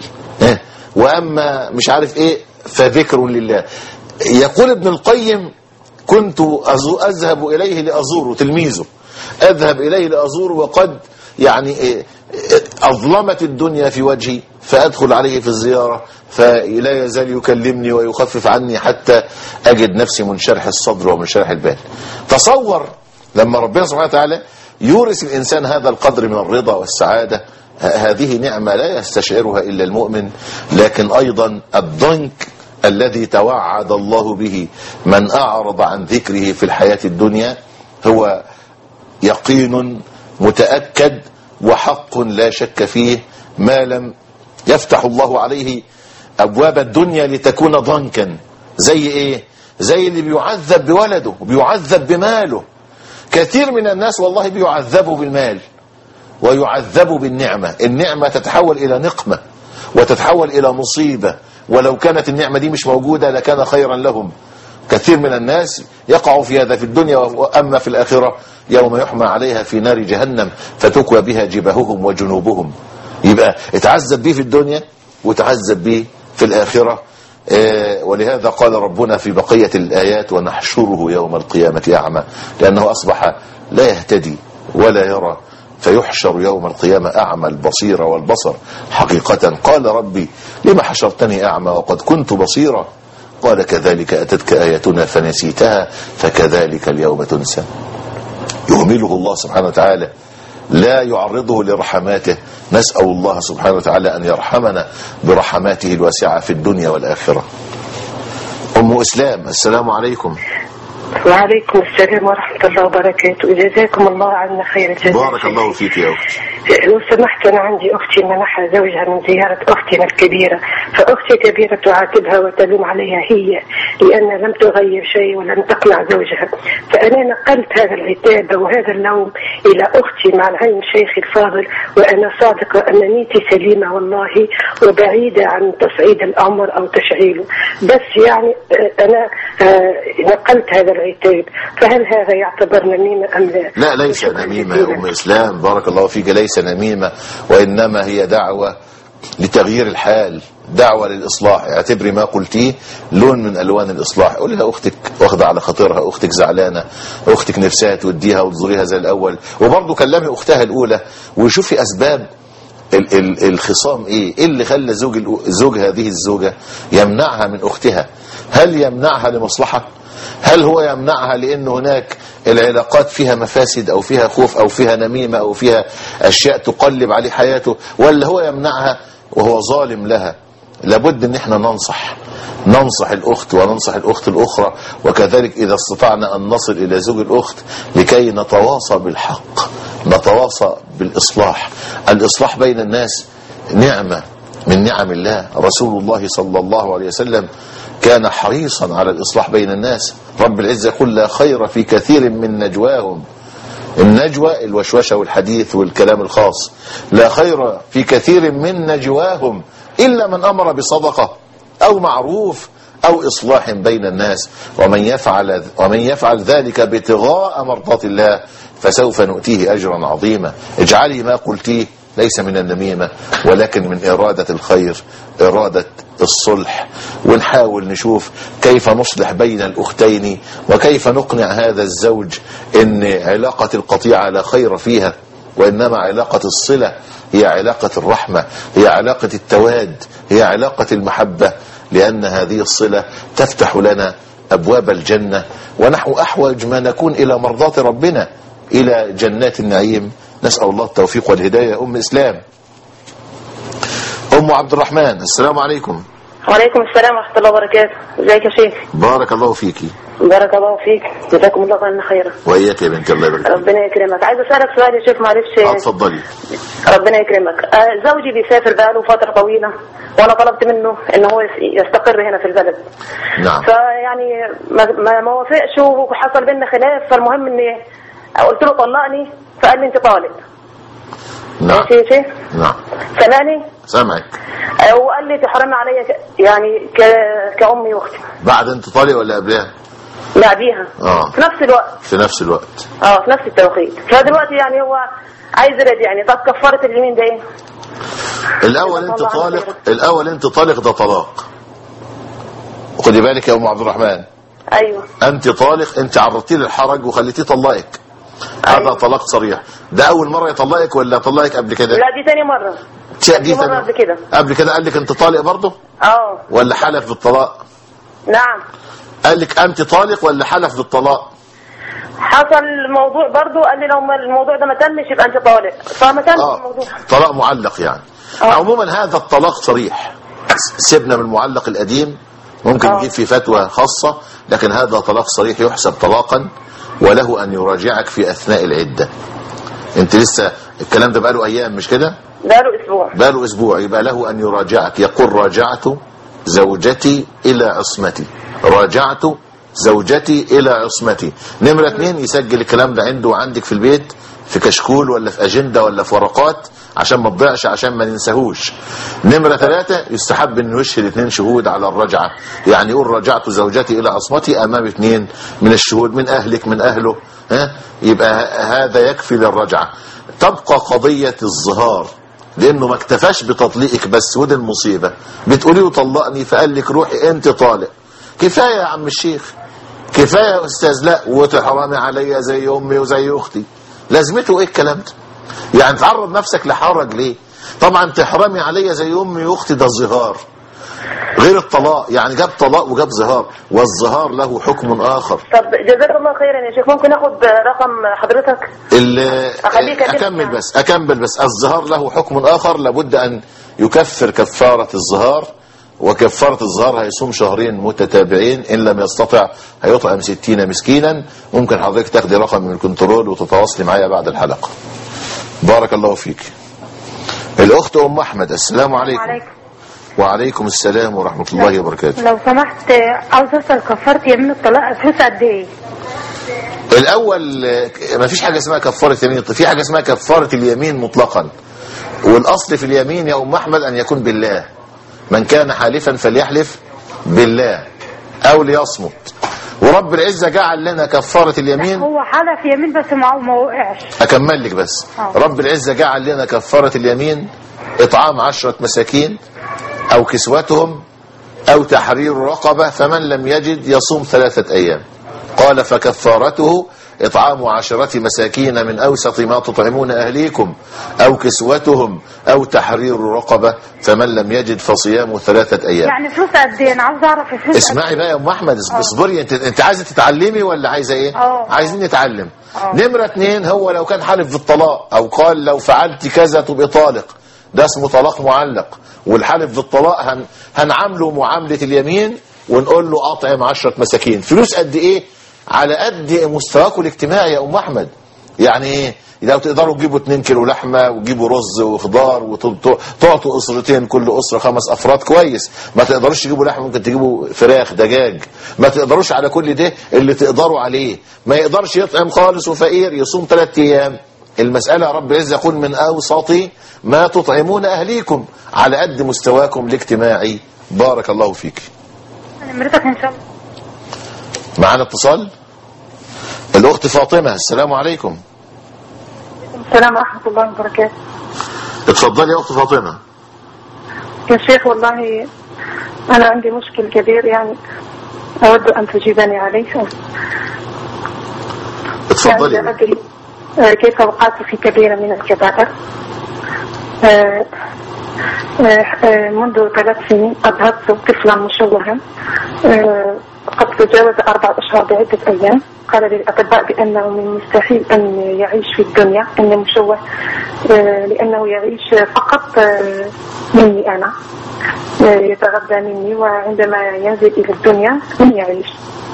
وأما مش عارف إيه فذكر لله. يقول ابن القيم كنت أذهب إليه لأزوره، تلميذه، أذهب إليه لأزوره وقد يعني أظلمت الدنيا في وجهي، فأدخل عليه في الزيارة فلا يزال يكلمني ويخفف عني حتى أجد نفسي منشرح الصدر ومنشرح البال. تصور لما ربنا سبحانه وتعالى يورث الإنسان هذا القدر من الرضا والسعادة، هذه نعمة لا يستشعرها إلا المؤمن. لكن أيضا الضنك الذي توعد الله به من أعرض عن ذكره في الحياة الدنيا هو يقين متأكد وحق لا شك فيه، ما لم يفتح الله عليه أبواب الدنيا لتكون ضنكا. زي إيه؟ زي اللي بيعذب بولده وبيعذب بماله. كثير من الناس والله بيعذبوا بالمال ويعذبوا بالنعمة، النعمة تتحول إلى نقمة وتتحول إلى مصيبة، ولو كانت النعمة دي مش موجودة لكان خيرا لهم. كثير من الناس يقعوا في هذا في الدنيا، وأما في الآخرة يوم يحمى عليها في نار جهنم فتكوى بها جباههم وجنوبهم. يبقى اتعذب به في الدنيا وتعذب به في الآخرة. آه ولهذا قال ربنا في بقية الآيات ونحشره يوم القيامة أعمى، لأنه أصبح لا يهتدي ولا يرى، فيحشر يوم القيامة أعمى البصير والبصر حقيقة. قال ربي لما حشرتني أعمى وقد كنت بصيرا؟ قال كذلك أتتك آياتنا فنسيتها فكذلك اليوم تنسى. يهمله الله سبحانه وتعالى، لا يعرضه لرحماته. نسأل الله سبحانه وتعالى أن يرحمنا برحماته الواسعة في الدنيا والآخرة. أم إسلام، السلام عليكم. وعليكم السلام ورحمة الله وبركاته. جزاكم الله عنا خير الجزاء. بارك الله فيك يا أختي. لو سمحت، أنا عندي أختي منحها زوجها من زيارة أختنا الكبيرة، فأختي الكبيرة تعاتبها وتلوم عليها هي لأنها لم تغير شيء ولم تقنع زوجها. فأنا نقلت هذا العتاب وهذا اللوم إلى أختي مع العلم شيخ الفاضل، وأنا صادقة أن نيتي سليمة والله وبعيدة عن تصعيد الأمر أو تشعيله، بس يعني أنا نقلت هذا العتاب، فهل هذا يعتبر نميمة أم لا؟ لا، ليس نميمة يا أم إسلام، بارك الله فيك، ليس نميمة، وإنما هي دعوة لتغيير الحال، دعوة للإصلاح. اعتبري ما قلتيه لون من ألوان الإصلاح. قولي لها أختك واخدة على خاطرها، أختك زعلانة، أختك نفسها توديها وتزوريها زي الأول، وبرضه كلمي أختها الأولى وشوفي أسباب ال ال الخصام إيه؟ إيه اللي خلى زوج, زوج هذه الزوجة يمنعها من أختها؟ هل يمنعها لمصلحة؟ هل هو يمنعها لأن هناك العلاقات فيها مفاسد أو فيها خوف أو فيها نميمة أو فيها أشياء تقلب عليه حياته، ولا هو يمنعها وهو ظالم لها؟ لابد ان احنا ننصح ننصح الأخت وننصح الأخت الأخرى، وكذلك إذا استطعنا أن نصل إلى زوج الأخت لكي نتواصى بالحق، نتواصى بالإصلاح. الإصلاح بين الناس نعمة من نعم الله. رسول الله صلى الله عليه وسلم كان حريصا على الإصلاح بين الناس. رب العزة يقول لا خير في كثير من نجواهم، النجوى الوشوشة والحديث والكلام الخاص، لا خير في كثير من نجواهم إلا من أمر بصدقة أو معروف أو إصلاح بين الناس، ومن يفعل, ومن يفعل ذلك ابتغاء مرضات الله فسوف نؤتيه أجرا عظيما. اجعلي ما قلتيه ليس من النميمة ولكن من إرادة الخير، إرادة الصلح، ونحاول نشوف كيف نصلح بين الأختين وكيف نقنع هذا الزوج إن علاقة القطيعة لا خير فيها، وإنما علاقة الصلة هي علاقة الرحمة، هي علاقة التواد، هي علاقة المحبة. لأن هذه الصلة تفتح لنا أبواب الجنة، ونحن أحوج ما نكون إلى مرضاة ربنا، إلى جنات النعيم. نسأل الله التوفيق والهداية. أم إسلام. أم عبد الرحمن، السلام عليكم. وعليكم السلام ورحمة الله وبركاته. ازيك يا شيخ؟ بارك الله فيكي. بارك الله فيك، جزاكم الله خيرا خيرا. وإياك يا بنت، الله يبارك. ربنا يكرمك. عايز أسألك سؤال يا شيخ معلش. اتفضلي. ربنا يكرمك. آه زوجي بيسافر بقاله فترة طويلة، وأنا طلبت منه إن هو يستقر هنا في البلد. نعم. فيعني ما ما ما وافقش، وحصل بينا خلاف. فالمهم إني قلت له طلقني، فقال لي أنت طالق. نعم. ماشي يا شيخ؟ نعم. سامعني؟ سامعك. وقال لي تحرمي عليا يعني ك... كأمي واختي. بعد انتقالي ولا قبلها؟ بعديها. اه في نفس الوقت. في نفس الوقت. اه في نفس التوقيت. فدلوقتي يعني هو عايز يرد يعني. طب كفارة اليمين ده ايه؟ الاول انت طالق، الاول انت طالق، ده طلاق. خدي بالك يا ام عبد الرحمن. ايوه. انت طالق، انت عرضتيه للحرج وخليتيه طلقك. أيوة. هذا طلاق صريح. ده اول مره يطلقك ولا طلقك قبل كده؟ لا دي تاني مره. دي مرة قبل كده. قبل كده قال لك انت طالق برضه؟ اه. ولا حلف بالطلاق؟ نعم. قال لك انت طالق ولا حلف بالطلاق؟ حصل الموضوع برضه، قال لي لو الموضوع ده ما تمش يبقى انت طالق، فما تمش آه. الموضوع. طلاق معلق يعني. آه. عموما هذا الطلاق صريح. سيبنا من المعلق القديم، ممكن آه. نجيب فيه فتوى خاصة، لكن هذا طلاق صريح يحسب طلاقا، وله ان يراجعك في اثناء العدة. انت لسه الكلام ده بقاله ايام مش كده؟ بقاله اسبوع. بقاله اسبوع، يبقى له ان يراجعك. يقول راجعت زوجتي الى عصمتي، راجعت زوجتي الى عصمتي. نمرة اتنين، يسجل الكلام ده عنده وعندك في البيت، في كشكول ولا في اجندة ولا في ورقات، عشان ما تضيعش، عشان ما ننساهوش. نمرة ثلاثة، يستحب انه يشهد اثنين شهود على الرجعة، يعني يقول راجعت زوجتي الى عصمتي امام اثنين من الشهود، من اهلك من اهله، ها، يبقى هذا يكفي للرجعة. تبقى قضية الظهار، لانه ما اكتفاش بتطليقك بس، ودي المصيبة. بتقولي له طلقني، فقال لك روحي انت طالق. كفاية يا عم الشيخ، كفاية يا استاذ. لا، وتحرمي عليا زي امي وزي اختي. لازمته ايه الكلام ده؟ يعني تعرض نفسك لحرج ليه؟ طبعا تحرمي عليا زي امي واختي ده الظهار غير الطلاق، يعني جاب طلاق وجاب ظهار، والظهار له حكم اخر. طب جزاك الله خيرا يا شيخ، ممكن اخد رقم حضرتك؟ اكمل بس اكمل بس الظهار له حكم اخر، لابد ان يكفر كفارة الظهار، وكفارة الظهار هيصوم شهرين متتابعين، ان لم يستطع هيطعم ستين مسكينا. ممكن حضرتك تاخدي رقم من الكنترول وتتواصلي معايا بعد الحلقة. بارك الله فيك. الاخت ام احمد، السلام عليكم. وعليكم. وعليكم السلام ورحمة الله وبركاته. لو سمحت عاوز اسال كفاره يمين الطلاق فلوس قد ايه؟ الاول ما فيش حاجه اسمها كفاره يمين، في حاجه اسمها كفاره اليمين مطلقا، والاصل في اليمين يا ام احمد ان يكون بالله. من كان حالفا فليحلف بالله او ليصمت. ورب العزه جعل لنا كفاره اليمين. هو حلف يمين بس ما ما وقعش. اكمل لك بس. أوه. رب العزه جعل لنا كفاره اليمين اطعام عشرة مساكين او كسوتهم او تحرير رقبه، فمن لم يجد يصوم ثلاثه ايام. قال فكفارته اطعام عشرة مساكين من اوسط ما تطعمون اهليكم او كسوتهم او تحرير رقبه، فمن لم يجد فصيام ثلاثه ايام. يعني فلوس قد ايه؟ انا عاوز اعرف الفلوس. اسمعي بقى يا ام احمد، اصبري. انت انت عايزه تتعلمي ولا عايزه ايه؟ أوه. عايزين نتعلم. أوه. نمره اتنين، هو لو كان حالف بالطلاق او قال لو فعلت كذا تبقى طالق، ده اسمه طلاق معلق. والحلف بالطلاق هن هنعامله معامله اليمين، ونقول له اطعم عشرة مساكين. فلوس قد ايه؟ على قد مستواكم الاجتماعي يا ام احمد. يعني ايه؟ لو تقدروا تجيبوا اتنين كيلو لحمه وتجيبوا رز وخضار وتعطوا اسرتين، كل اسره خمس افراد، كويس. ما تقدروش تجيبوا لحمه، ممكن تجيبوا فراخ دجاج. ما تقدروش على كل ده، اللي تقدروا عليه. ما يقدرش يطعم خالص وفقير، يصوم ثلاث ايام. المساله رب العزه يقول من اوسط ما تطعمون اهليكم، على قد مستواكم الاجتماعي. بارك الله فيك. نمرتك ان شاء الله. معانا اتصال. الاخت فاطمه، السلام عليكم. السلام ورحمة الله وبركاته. اتفضلي يا اخت فاطمه. يا شيخ والله انا عندي مشكل كبير، يعني اود ان تجيبني عليه. اتفضلي. يعني لا ادري كيف وقعت في كبيرة من الكبائر. منذ ثلاث سنين أذهبت طفلا مشوها قد تجاوز أربعة أشهر بعدة أيام. قال لي الأطباء بأنه من المستحيل أن يعيش في الدنيا، أنه مشوه لأنه يعيش فقط مني أنا، يتغذى مني، وعندما ينزل إلى الدنيا من يعيش.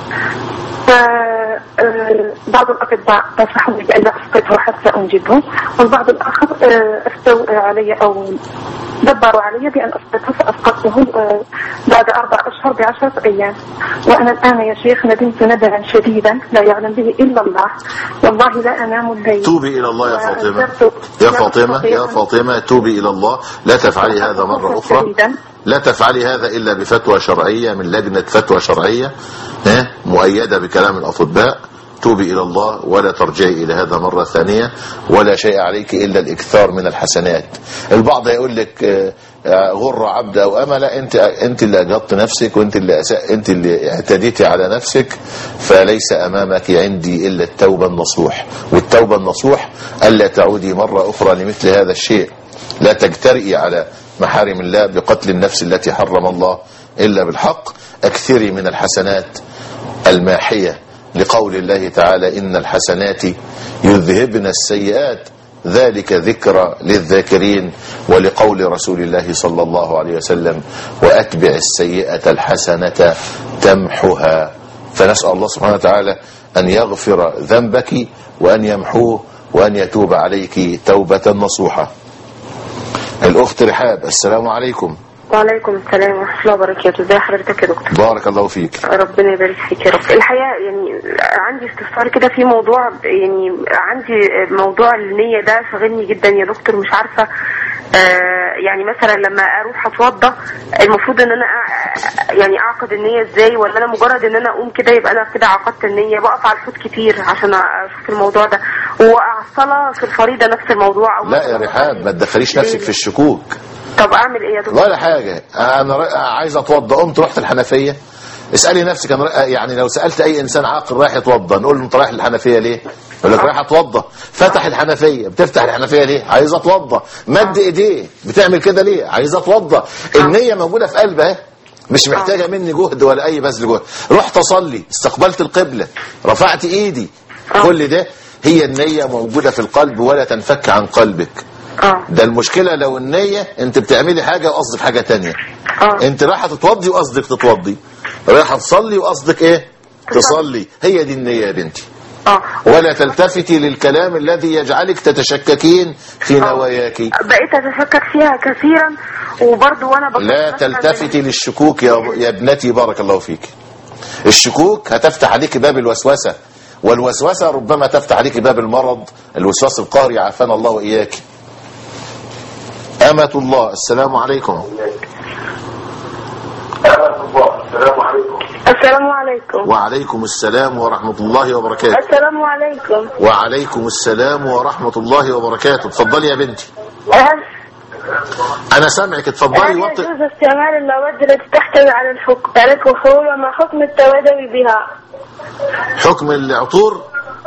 فبعض الأطباء نصحوني بأن أسقطه حتى أنجبه، والبعض الآخر أفتوا علي أو دبروا علي بأن أسقطه، فأسقطته بعد أربع أشهر بعشرة أيام. وأنا الآن يا شيخ ندمت ندما شديدا لا يعلم به إلا الله، والله لا أنام الليل. توبي إلى الله يا فاطمة، يا فاطمة يا فاطمة توبي إلى الله، لا تفعلي هذا مرة أخرى، لا تفعلي هذا إلا بفتوى شرعية من لجنة فتوى شرعية مؤيدة بكلام الأطباء. توبي إلى الله ولا ترجعي إلى هذا مرة ثانية، ولا شيء عليك إلا الإكثار من الحسنات. البعض يقول لك غر عبد أو أمل، أنت أنت اللي أجهضت نفسك، وأنت اللي أنت اللي اعتديتي على نفسك، فليس أمامك عندي إلا التوبة النصوح. والتوبة النصوح ألا تعودي مرة أخرى لمثل هذا الشيء، لا تجترئي على محارم الله بقتل النفس التي حرم الله إلا بالحق. أكثري من الحسنات الماحية لقول الله تعالى إن الحسنات يذهبن السيئات ذلك ذكرى للذاكرين، ولقول رسول الله صلى الله عليه وسلم وأتبع السيئة الحسنة تمحها. فنسأل الله سبحانه وتعالى أن يغفر ذنبك وأن يمحوه وأن يتوب عليك توبة نصوحة. الأخت رحاب، السلام عليكم. وعليكم السلام ورحمة الله وبركاته. ازي حضرتك يا دكتور؟ بارك الله فيك. ربنا يبارك فيك يا رب. الحقيقة يعني عندي استفسار كده في موضوع، يعني عندي موضوع النية ده شغلني جدا يا دكتور، مش عارفة آه يعني مثلا لما اروح اتوضى المفروض ان انا يعني اعقد النية ازاي، ولا انا مجرد ان انا اقوم كده يبقى انا كده عقدت النية؟ بقف على الحوض كتير عشان اشوف الموضوع ده، وعلى الصلاة في الفريضة نفس الموضوع. أو لا يا رحاب ما تدخليش نفسك في الشكوك. طب اعمل ايه يا دكتور؟ ولا حاجة. انا عايز اتوضى، قمت رحت الحنفية. اسألي نفسك، أنا يعني لو سألت اي انسان عاقل رايح يتوضى نقول له انت رايح الحنفية ليه؟ يقول لك رايح اتوضى. فتح الحنفية، بتفتح الحنفية ليه؟ عايز اتوضى. مد ايديه، بتعمل كده ليه؟ عايز اتوضى. النية موجودة في قلبها، مش محتاجة مني جهد ولا اي بذل جهد. رحت اصلي، استقبلت القبلة، رفعت ايدي، كل ده هي النية موجودة في القلب ولا تنفك عن قلبك. ده المشكلة لو النية انت بتعملي حاجة وقصدك حاجة تانية. أوه. انت رايحة تتوضي وقصدك تتوضي، رايحة تصلي وقصدك ايه؟ تصلي. هي دي النية يا بنتي. أوه. ولا تلتفتي للكلام الذي يجعلك تتشككين في نواياك. بقيت اتشكك فيها كثيرا وبرضه وانا بقول لا تلتفتي للشكوك يا, يا ابنتي بارك الله فيك. الشكوك هتفتح عليك باب الوسوسة، والوسوسة ربما تفتح عليك باب المرض، الوسواس القهري عافانا الله وإياك. أمة الله، السلام عليكم. أمة الله، السلام عليكم. السلام عليكم. وعليكم السلام ورحمة الله وبركاته. السلام عليكم. وعليكم السلام ورحمة الله وبركاته. اتفضلي يا بنتي. هل أنا سامعك، اتفضلي. هل يجوز استعمال المواد التي تحتوي على الحكم على الكحول، وما حكم التوادوي بها؟ حكم العطور؟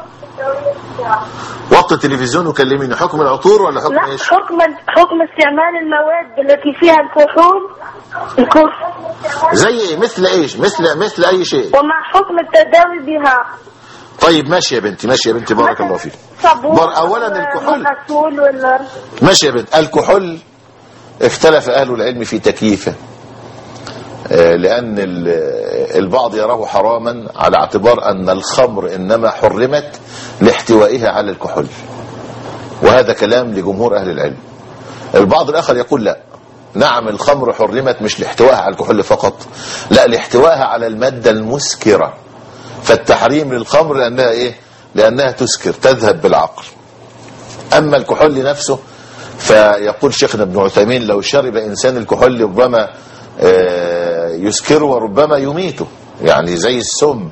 وطي التلفزيون وكلميني. حكم العطور ولا حكم ايش؟ حكم حكم استعمال المواد التي فيها الكحول. الكحول زي ايه؟ مثل ايش؟ مثل مثل اي شيء. وما حكم التداوي بها؟ طيب ماشي يا بنتي، ماشي يا بنتي بارك الله فيك. بر اولا الكحول ولا ماشي يا بنت. الكحول اختلف اهل العلم في تكييفه، لأن البعض يراه حراما على اعتبار أن الخمر إنما حرمت لاحتوائها على الكحول، وهذا كلام لجمهور أهل العلم. البعض الآخر يقول لا، نعم الخمر حرمت مش لاحتوائها على الكحول فقط، لا لاحتوائها على المادة المسكرة، فالتحريم للخمر لأنها إيه؟ لأنها تسكر تذهب بالعقل. أما الكحول لنفسه فيقول شيخنا ابن عثيمين لو شرب إنسان الكحول ربما يسكره وربما يميته، يعني زي السم.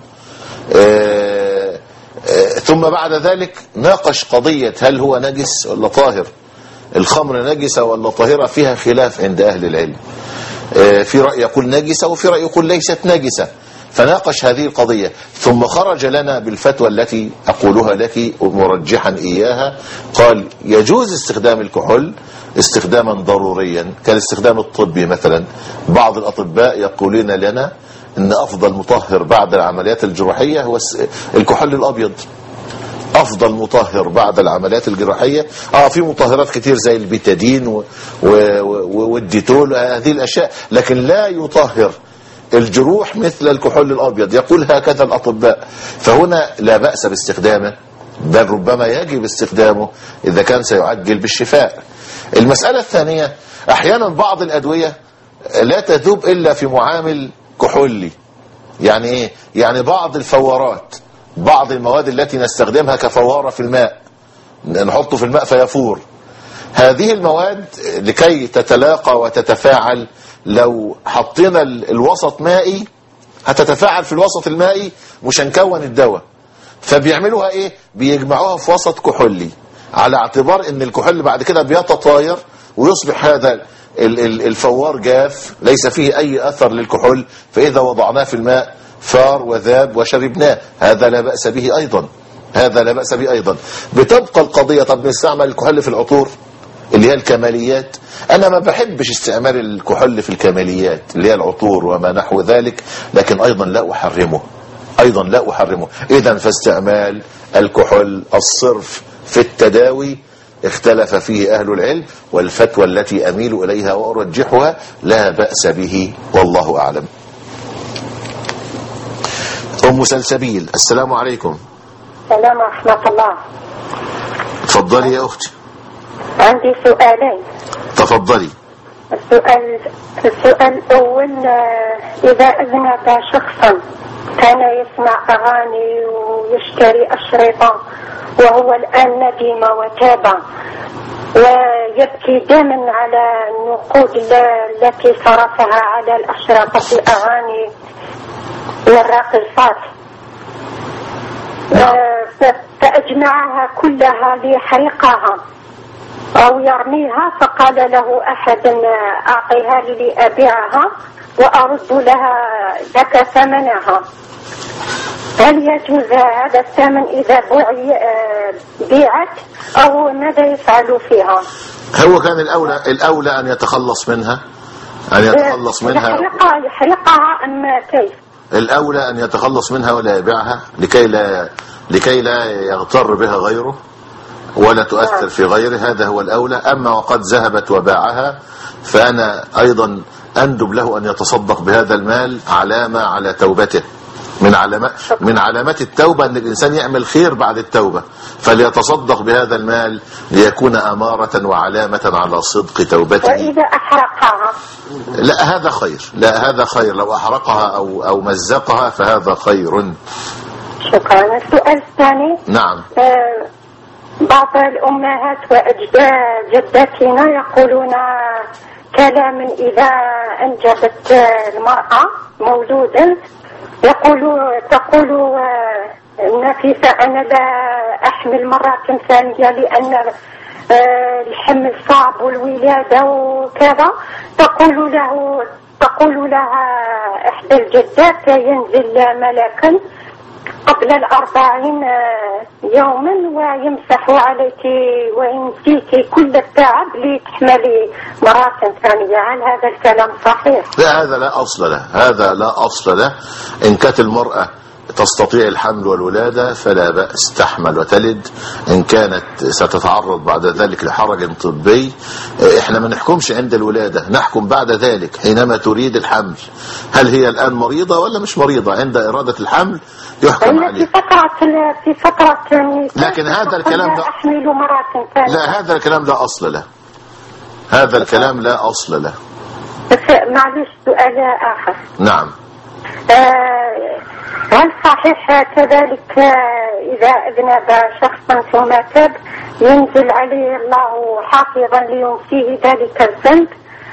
ثم بعد ذلك ناقش قضية هل هو نجس ولا طاهر. الخمر نجسة ولا طاهرة فيها خلاف عند أهل العلم. في رأي يقول نجسة وفي رأي يقول ليست نجسة، فناقش هذه القضية ثم خرج لنا بالفتوى التي أقولها لك مرجحا إياها. قال يجوز استخدام الكحول استخداما ضروريا كالاستخدام الطبي. مثلا بعض الأطباء يقولون لنا أن أفضل مطهر بعد العمليات الجراحية هو الكحول الأبيض. أفضل مطهر بعد العمليات الجراحية آه في مطهرات كتير زي البيتادين و... و... و... والديتول هذه الأشياء، لكن لا يطهر الجروح مثل الكحول الأبيض. يقول هكذا الأطباء. فهنا لا بأس باستخدامه، بل ربما يجب استخدامه إذا كان سيعجل بالشفاء. المسألة الثانية أحيانا بعض الأدوية لا تذوب إلا في معامل كحولي. يعني إيه؟ يعني بعض الفورات، بعض المواد التي نستخدمها كفوارة في الماء، نحطه في الماء فيفور، هذه المواد لكي تتلاقى وتتفاعل لو حطينا الوسط مائي هتتفاعل في الوسط المائي مش هنكون الدواء. فبيعملوها ايه؟ بيجمعوها في وسط كحولي على اعتبار ان الكحول بعد كده بيتطاير ويصبح هذا الفوار جاف ليس فيه اي اثر للكحول، فاذا وضعناه في الماء فار وذاب وشربناه. هذا لا بأس به ايضا، هذا لا بأس به ايضا. بتبقى القضية طب نستعمل الكحول في العطور اللي هي الكماليات. انا ما بحبش استعمال الكحول في الكماليات اللي هي العطور وما نحو ذلك، لكن ايضا لا احرمه، ايضا لا احرمه. اذا فاستعمال الكحول الصرف في التداوي اختلف فيه اهل العلم، والفتوى التي اميل اليها وارجحها لا بأس به والله اعلم. ام سلسبيل السلام عليكم. السلام ورحمة الله. تفضلي يا اختي. عندي سؤالين. تفضلي. السؤال السؤال الأول إذا أذنب شخصا كان يسمع أغاني ويشتري أشرطة وهو الآن ندم وتاب ويبكي دائما على النقود التي صرفها على الأشرطة الأغاني والراقصات، فأجمعها كلها ليحرقها أو يرميها، فقال له أحد أعطيها لي لأبيعها وأرد لها لك ثمنها. هل يجوز هذا الثمن إذا بيعت أو ماذا يفعل فيها؟ هو كان الأولى الأولى أن يتخلص منها، أن يتخلص منها يحرقها يحرقها أم كيف؟ الأولى أن يتخلص منها ولا يبيعها لكي لا لكي لا يغتر بها غيره ولا تؤثر في غيره، هذا هو الأولى. أما وقد ذهبت وباعها فأنا أيضا أندب له أن يتصدق بهذا المال علامة على توبته. من علامات من علامات التوبة أن الإنسان يعمل خير بعد التوبة، فليتصدق بهذا المال ليكون أمارة وعلامة على صدق توبته. وإذا أحرقها؟ لا هذا خير، لا هذا خير. لو أحرقها أو أو مزقها فهذا خير. شكرا. السؤال الثاني. نعم. آه بعض الأمهات وأجداد جداتنا يقولون كلاما إذا أنجبت المرأة مولودا يقول تقول نفيسة أنا لا أحمل مرة ثانية لأن الحمل صعب والولادة وكذا. تقول له تقول لها إحدى الجدات ينزل ملكا قبل الأربعين يوما ويمسح عليك وينسيك كل التعب لتحملي مرة ثانية. هل هذا الكلام صحيح؟ لا هذا لا أصل له، هذا لا أصل له. إن كانت المرأة تستطيع الحمل والولادة فلا بأس تحمل وتلد. إن كانت ستتعرض بعد ذلك لحرج طبي إحنا ما نحكمش عند الولادة، نحكم بعد ذلك حينما تريد الحمل. هل هي الآن مريضة ولا مش مريضة؟ عند إرادة الحمل يحكم عليه. في فترة في فترة لكن هذا الكلام ده أحمل مرة ثانية. لا هذا الكلام لا أصل له، هذا الكلام لا أصل له. بس معلش سؤال آخر. نعم. آه هل صحيح كذلك إذا أذنب شخصا ثم تاب ينزل عليه الله حافظا لينسيه ذلك الذنب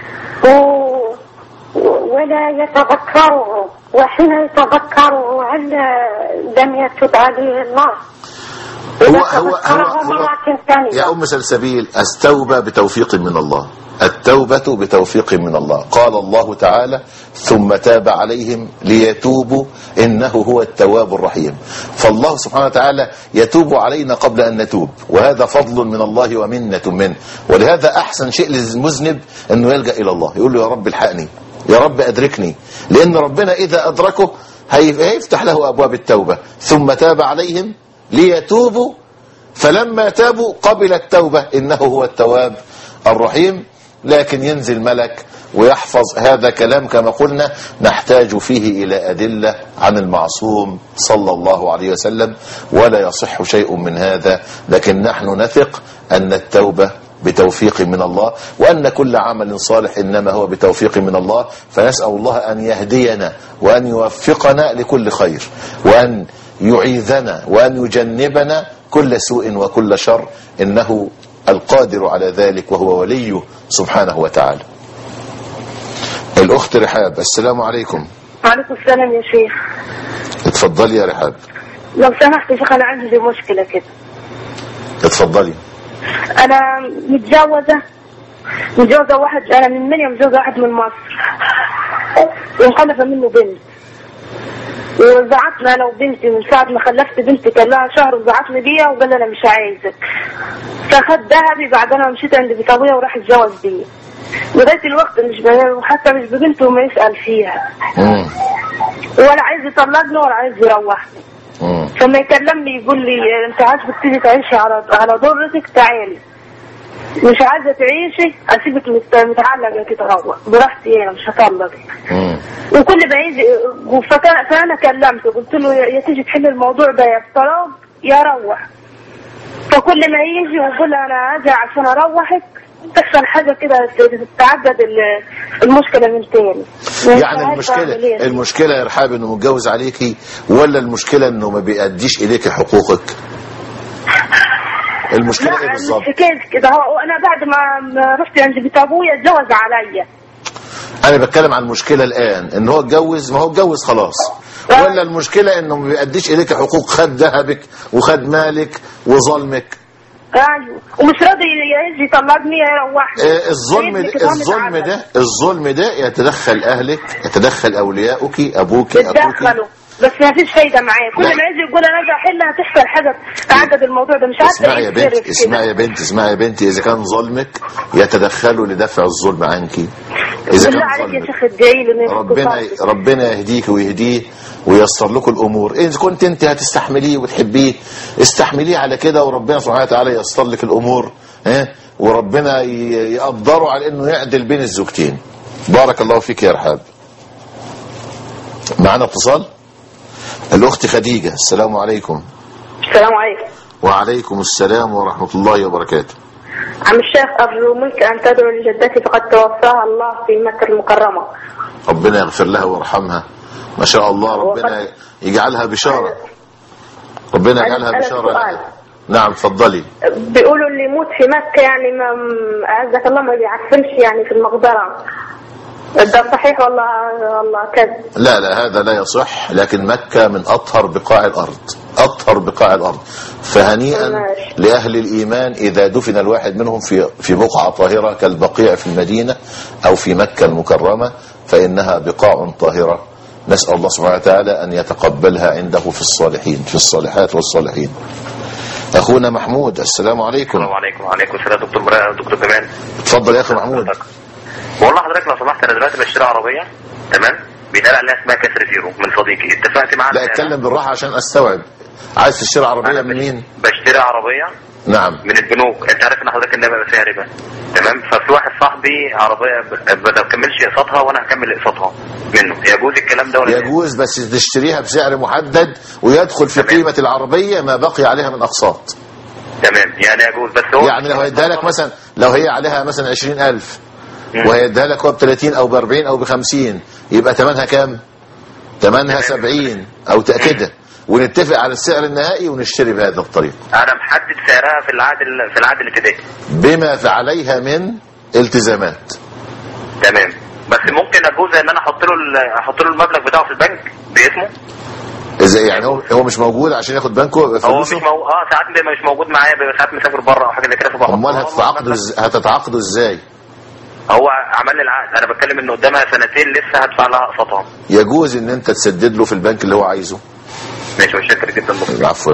ولا يتذكره، وحين يتذكره هل لم يتب عليه الله؟ هو هو هو, هو يا أم سلسبيل، التوبة بتوفيق من الله، التوبة بتوفيق من الله. قال الله تعالى: ثم تاب عليهم ليتوبوا إنه هو التواب الرحيم. فالله سبحانه وتعالى يتوب علينا قبل أن نتوب، وهذا فضل من الله ومنة منه. ولهذا أحسن شيء للمذنب أنه يلجأ إلى الله، يقول له: يا رب الحقني، يا رب أدركني، لأن ربنا إذا أدركه هيفتح له أبواب التوبة. ثم تاب عليهم ليتوبوا، فلما تابوا قبل التوبة إنه هو التواب الرحيم. لكن ينزل ملك ويحفظ هذا كلام كما قلنا نحتاج فيه إلى أدلة عن المعصوم صلى الله عليه وسلم، ولا يصح شيء من هذا. لكن نحن نثق أن التوبة بتوفيق من الله، وأن كل عمل صالح إنما هو بتوفيق من الله. فنسأل الله أن يهدينا وأن يوفقنا لكل خير، وأن يعيذنا وأن يجنبنا كل سوء وكل شر، إنه القادر على ذلك وهو وليه سبحانه وتعالى. الأخت رحاب، السلام عليكم. وعليكم السلام يا شيخ. اتفضلي يا رحاب. لو سمحت يا شيخ، أنا عندي مشكلة كده. اتفضلي. أنا متجوزة متجوزة واحد، أنا من منيا متجوزة واحد من مصر، ومخلفة منه بنت. وزعتنا انا وبنتي من ساعه ما خلفت بنتي، كان لها شهر وزعتني بيها وقال لي انا مش عايزك. فاخد ذهبي بعدها مشيت عند بيت ابويا وراح اتجوز بيه. لغايه الوقت مش حتى مش ببنته وما يسال فيها، ولا عايز يطلقني ولا عايز يروحني. فما يكلمني يقول لي انت عايزك تيجي تعيشي على على ضرتك، تعالي. مش عايزه تعيشي اسيبك متعلقه كده براحتي، انا مش هطلقك. وكل ما يجي فانا كلمته قلت له يا تيجي تحل الموضوع ده يا طلاق يا روح. فكل ما يجي ويقول انا عايزه عشان اروحك تحصل حاجه كده تتعدد المشكله من تاني. يعني المشكله المشكله يا رحاب انه متجوز عليكي، ولا المشكله انه ما بيأديش اليك حقوقك؟ المشكله ايه بالظبط؟ حكايه كده، هو انا بعد ما رحت عند بيت ابويا اتجوز عليا. انا بتكلم عن المشكله الان ان هو اتجوز، ما هو اتجوز خلاص، ولا المشكله انه ما بيأديش اليك حقوق، خد ذهبك وخد مالك وظلمك؟ ايوه، ومش راضي يجي يطلقني يروحني. آه الظلم ده الظلم ده الظلم ده يتدخل اهلك، يتدخل اولياؤك، ابوك يتدخلوا، بس ما فيش فايده معايا. كل ما يجي يقول انا اجي احلها تحصل حاجه تعدد الموضوع ده، مش عارفه. اسمعي يا بنت اسمعي يا بنت اسمعي يا بنت اذا كان ظلمك يتدخلوا لدفع الظلم عنك. اذا كان ظلمك ربنا ربنا يهديك ويهديه وييسر لكم الامور. اذا كنت انت هتستحمليه وتحبيه استحمليه على كده، وربنا سبحانه وتعالى ييسر لك الامور، ها، وربنا يقدره على انه يعدل بين الزوجتين. بارك الله فيك يا رحاب. معنا اتصال. الأخت خديجة، السلام عليكم. السلام عليكم. وعليكم السلام ورحمة الله وبركاته. عم الشيخ، أرجو منك أن تدعو لجدتي فقد توفاها الله في مكة المكرمة. ربنا يغفر لها ويرحمها. ما شاء الله، ربنا يجعلها بشارة. ربنا يجعلها بشارة لها. نعم تفضلي. بيقولوا اللي يموت في مكة يعني ما أعزك الله ما بيعفنش يعني في المقبرة، ده صحيح والله والله كذب؟ لا لا هذا لا يصح، لكن مكة من أطهر بقاع الأرض، أطهر بقاع الأرض. فهنيئا لأهل الإيمان إذا دفن الواحد منهم في في بقعة طاهرة كالبقيع في المدينة أو في مكة المكرمة، فإنها بقاع طاهرة. نسأل الله سبحانه وتعالى أن يتقبلها عنده في الصالحين، في الصالحات والصالحين. أخونا محمود، السلام عليكم. السلام عليكم. وعليكم السلام دكتور براء دكتور جمال. اتفضل يا أخي محمود. والله حضرتك لو سمحت، انا دلوقتي بشتري عربيه، تمام، بيتقال عليها اسمها كسر زيرو من صديقي، اتفقت معاه. لا اتكلم بالراحه عشان استوعب. عايز تشتري عربيه من مين؟ بشتري عربيه نعم من البنوك. انت عارف ان حضرتك ان بقى فيها ربا، تمام. ففي واحد صاحبي عربيه ما بكملش اقساطها وانا هكمل اقساطها منه، يجوز الكلام ده ولا؟ يجوز، بس تشتريها بسعر محدد ويدخل في قيمه العربيه ما بقي عليها من اقساط. تمام، يعني يجوز. بس هو يعني لو هيديها لك مثلا، لو هي عليها مثلا عشرين ألف وهيديها لك هو ب ثلاثين او ب أربعين او ب خمسين، يبقى ثمنها كام؟ ثمنها سبعين او كده، ونتفق على السعر النهائي ونشتري بهذا الطريق. انا محدد سعرها في العقد في العقد الابتدائي بما عليها من التزامات. تمام، بس ممكن اجوز ان انا احط له احط له المبلغ بتاعه في البنك باسمه. ازاي يعني؟ هو هو مش موجود عشان ياخد بنكه هو مش مو... اه ساعات بيبقى مش موجود معايا، بيبقى ساعات مسافر بره او حاجه زي كده. امال هتتعاقدوا ازاي؟ هتتعاقدوا ازاي؟ هو عمل لي العقد، انا بتكلم ان قدامها سنتين لسه هدفع لها اقساطها. يجوز ان انت تسدد له في البنك اللي هو عايزه. ماشي، متشكر جدا دكتور. عفوا.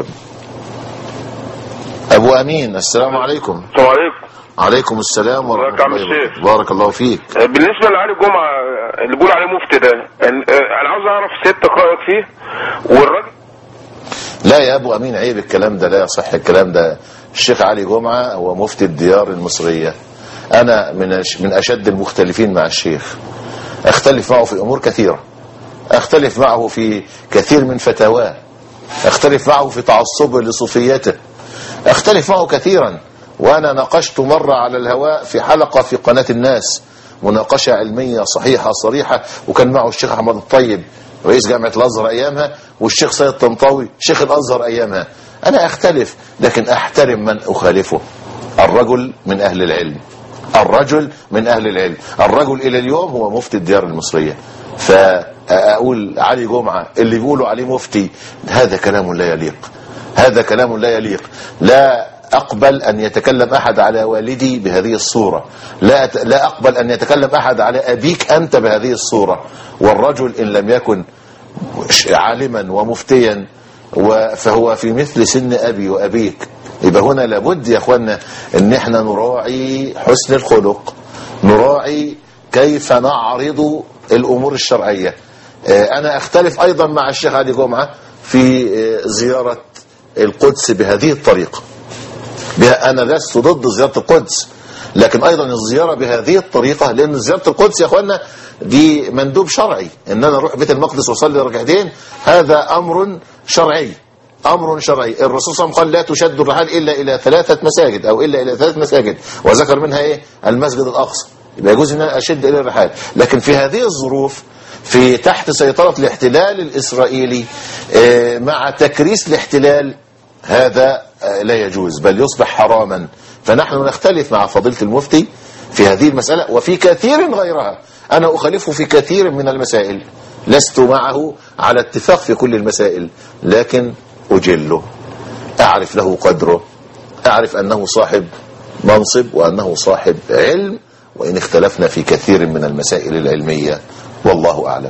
ابو امين السلام عليكم. السلام عليكم. عليكم السلام ورحمه الله وبركاته. بارك الله فيك. بالنسبه لعلي جمعه اللي بيقول عليه مفتي ده، انا عاوز اعرف ست رايك فيه. والراجل لا يا ابو امين، عيب الكلام ده، لا يصح الكلام ده. الشيخ علي جمعه هو مفتي الديار المصريه. انا من من اشد المختلفين مع الشيخ. اختلف معه في امور كثيره، اختلف معه في كثير من فتاواه، اختلف معه في تعصبه لصوفيته، اختلف معه كثيرا. وانا ناقشت مره على الهواء في حلقه في قناه الناس، مناقشه علميه صحيحه صريحه، وكان معه الشيخ احمد الطيب رئيس جامعه الازهر ايامها، والشيخ سيد طنطاوي شيخ الازهر ايامها. انا اختلف لكن احترم من اخالفه. الرجل من اهل العلم، الرجل من اهل العلم، الرجل الى اليوم هو مفتي الديار المصريه. فاقول علي جمعه اللي بيقولوا عليه مفتي، هذا كلام لا يليق، هذا كلام لا يليق. لا أقبل أن يتكلم أحد على والدي بهذه الصورة، لا لا أقبل أن يتكلم أحد على أبيك أنت بهذه الصورة. والرجل إن لم يكن عالما ومفتيا فهو في مثل سن أبي وأبيك. يبقى هنا لابد يا أخوانا أن احنا نراعي حسن الخلق، نراعي كيف نعرض الأمور الشرعية. أنا أختلف أيضا مع الشيخ علي جمعة في زيارة القدس بهذه الطريقة. أنا لست ضد زيارة القدس، لكن أيضا الزيارة بهذه الطريقة، لأن زيارة القدس يا أخوانا دي مندوب شرعي، إن أنا أروح بيت المقدس وأصلي ركعتين، هذا أمر شرعي، أمر شرعي. الرسول صلى الله عليه وسلم قال لا تشد الرحال إلا إلى ثلاثة مساجد أو إلا إلى ثلاث مساجد، وذكر منها إيه؟ المسجد الأقصى. يبقى يجوز أن أنا أشد إلى الرحال. لكن في هذه الظروف، في تحت سيطرة الاحتلال الإسرائيلي مع تكريس الاحتلال، هذا لا يجوز بل يصبح حراما. فنحن نختلف مع فضيلة المفتي في هذه المسألة وفي كثير غيرها. أنا أخالفه في كثير من المسائل، لست معه على اتفاق في كل المسائل، لكن أجله، أعرف له قدره، أعرف أنه صاحب منصب وأنه صاحب علم، وإن اختلفنا في كثير من المسائل العلمية، والله أعلم.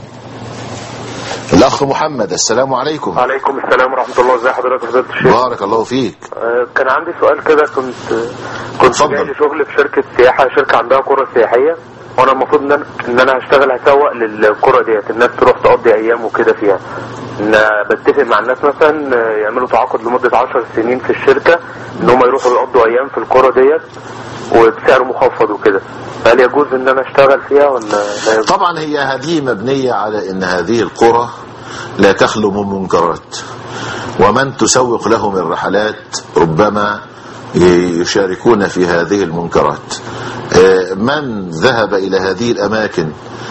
الأخ محمد السلام عليكم. عليكم السلام ورحمة الله. ازي حضرتك يا فضيلة الشيخ؟ بارك الله فيك. آه كان عندي سؤال كده. كنت كنت جاي لي شغل في شركة سياحة، شركة عندها قرى سياحية، وانا المفروض ان انا ان انا هشتغل هسوق للقرى ديت، الناس تروح تقضي ايام وكده فيها. ان بتفق مع الناس مثلا يعملوا تعاقد لمدة عشر سنين في الشركة، ان هم يروحوا يقضوا ايام في القرى ديت وبسعر مخفض وكده. هل يجوز ان انا اشتغل فيها ولا لا يجوز؟ طبعا هي هذه مبنية على ان هذه القرى لا تخلو من منكرات، ومن تسوق لهم الرحلات ربما يشاركون في هذه المنكرات. من ذهب إلى هذه الأماكن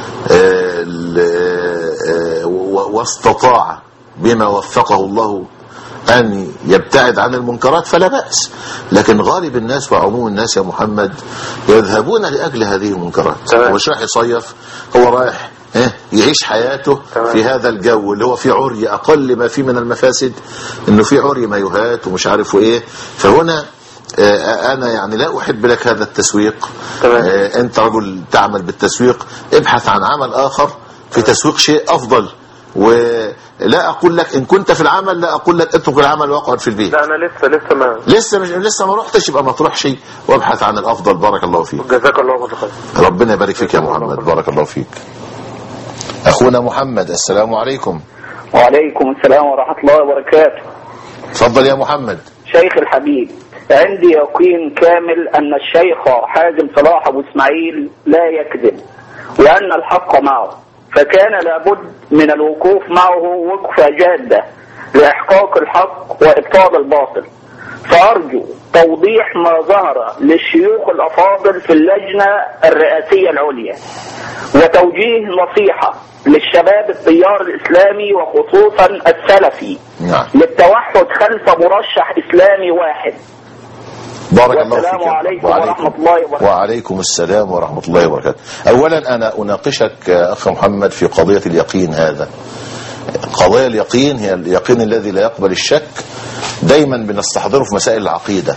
واستطاع بما وفقه الله أن يبتعد عن المنكرات فلا بأس. لكن غالب الناس وعموم الناس يا محمد يذهبون لأجل هذه المنكرات، ومش رايح يصيف، هو رايح يعيش حياته في هذا الجو اللي هو في عري، أقل ما فيه من المفاسد إنه في عري مايوهات ومش عارف إيه. فهنا أنا يعني لا أحب لك هذا التسويق. أنت رجل تعمل بالتسويق، ابحث عن عمل آخر في تسويق شيء أفضل. ولا أقول لك إن كنت في العمل، لا أقول لك اترك العمل واقعد في البيت. لا أنا لسه لسه ما لسه مش لسه ما رحتش، يبقى ما تروحش وابحث عن الأفضل. بارك الله فيك. جزاك الله خير. ربنا يبارك فيك يا محمد. بارك الله فيك. أخونا محمد السلام عليكم. وعليكم السلام ورحمة الله وبركاته. تفضل يا محمد. شيخ الحبيب، عندي يقين كامل أن الشيخ حازم صلاح أبو إسماعيل لا يكذب، وأن الحق معه، فكان لابد من الوقوف معه وقفة جادة لإحقاق الحق وإبطال الباطل. فأرجو توضيح ما ظهر للشيوخ الأفاضل في اللجنة الرئاسية العليا، وتوجيه نصيحة للشباب التيار الإسلامي وخصوصا السلفي نعم. للتوحد خلف مرشح إسلامي واحد. بارك الله فيك. السلام عليكم ورحمة الله وبركاته. وعليكم السلام ورحمة الله وبركاته. أولا أنا أناقشك أخ محمد في قضية اليقين. هذا قضايا اليقين هي اليقين الذي لا يقبل الشك، دايما بنستحضره في مسائل العقيدة.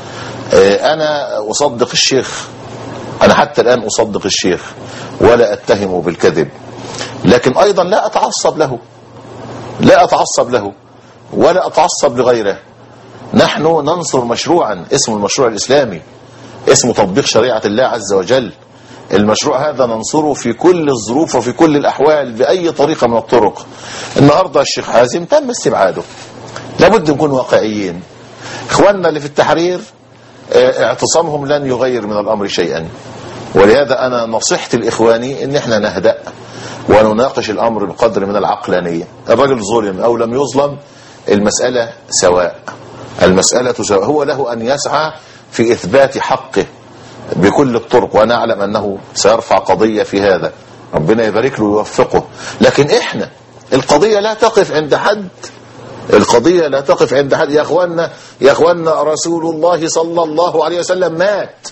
أنا أصدق الشيخ، أنا حتى الآن أصدق الشيخ ولا أتهمه بالكذب، لكن أيضا لا أتعصب له، لا أتعصب له ولا أتعصب لغيره. نحن ننصر مشروعا اسمه المشروع الإسلامي، اسمه تطبيق شريعة الله عز وجل. المشروع هذا ننصره في كل الظروف وفي كل الأحوال بأي طريقة من الطرق. النهاردة الشيخ حازم تم استبعاده، لابد نكون واقعيين. إخواننا اللي في التحرير اعتصامهم لن يغير من الأمر شيئا، ولهذا أنا نصيحتي لإخواني إن احنا نهدأ ونناقش الأمر بقدر من العقلانية. الرجل ظلم أو لم يظلم، المسألة سواء، المسألة سواء. هو له أن يسعى في إثبات حقه بكل الطرق، وأنا أعلم أنه سيرفع قضية في هذا، ربنا يبارك له ويوفقه. لكن إحنا القضية لا تقف عند حد، القضية لا تقف عند حد. يا أخوانا يا أخوانا رسول الله صلى الله عليه وسلم مات،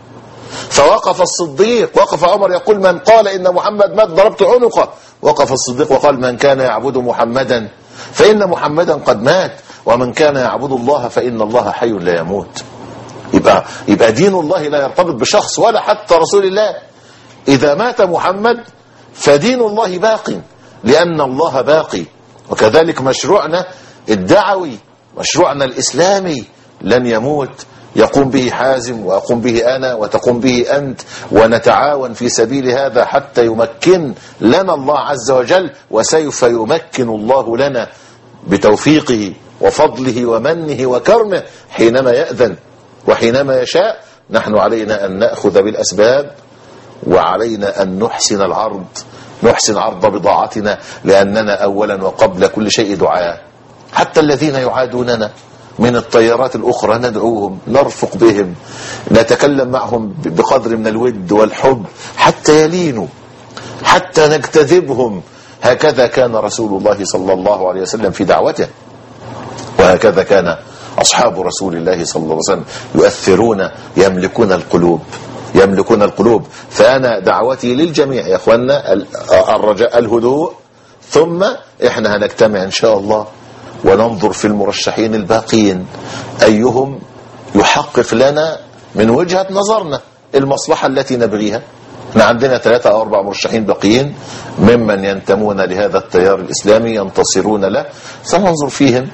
فوقف الصديق، وقف عمر يقول من قال إن محمد مات ضربت عنقه، وقف الصديق وقال من كان يعبد محمدا فإن محمدا قد مات، ومن كان يعبد الله فإن الله حي لا يموت. يبقى, يبقى دين الله لا يرتبط بشخص ولا حتى رسول الله. إذا مات محمد فدين الله باق، لأن الله باقي. وكذلك مشروعنا الدعوي، مشروعنا الإسلامي لن يموت، يقوم به حازم وأقوم به أنا وتقوم به أنت، ونتعاون في سبيل هذا حتى يمكن لنا الله عز وجل، وسوف يمكن الله لنا بتوفيقه وفضله ومنه وكرمه حينما يأذن وحينما يشاء. نحن علينا أن نأخذ بالأسباب، وعلينا أن نحسن العرض، نحسن عرض بضاعتنا، لأننا أولا وقبل كل شيء دعاء. حتى الذين يعادوننا من التيارات الأخرى ندعوهم، نرفق بهم، نتكلم معهم بقدر من الود والحب حتى يلينوا، حتى نجتذبهم. هكذا كان رسول الله صلى الله عليه وسلم في دعوته، وهكذا كان أصحاب رسول الله صلى الله عليه وسلم يؤثرون، يملكون القلوب، يملكون القلوب. فأنا دعوتي للجميع يا أخوانا الرجاء الهدوء، ثم إحنا هنجتمع إن شاء الله وننظر في المرشحين الباقين أيهم يحقق لنا من وجهة نظرنا المصلحة التي نبغيها. احنا عندنا ثلاثة أو أربع مرشحين باقيين ممن ينتمون لهذا التيار الإسلامي ينتصرون له، سننظر فيهم.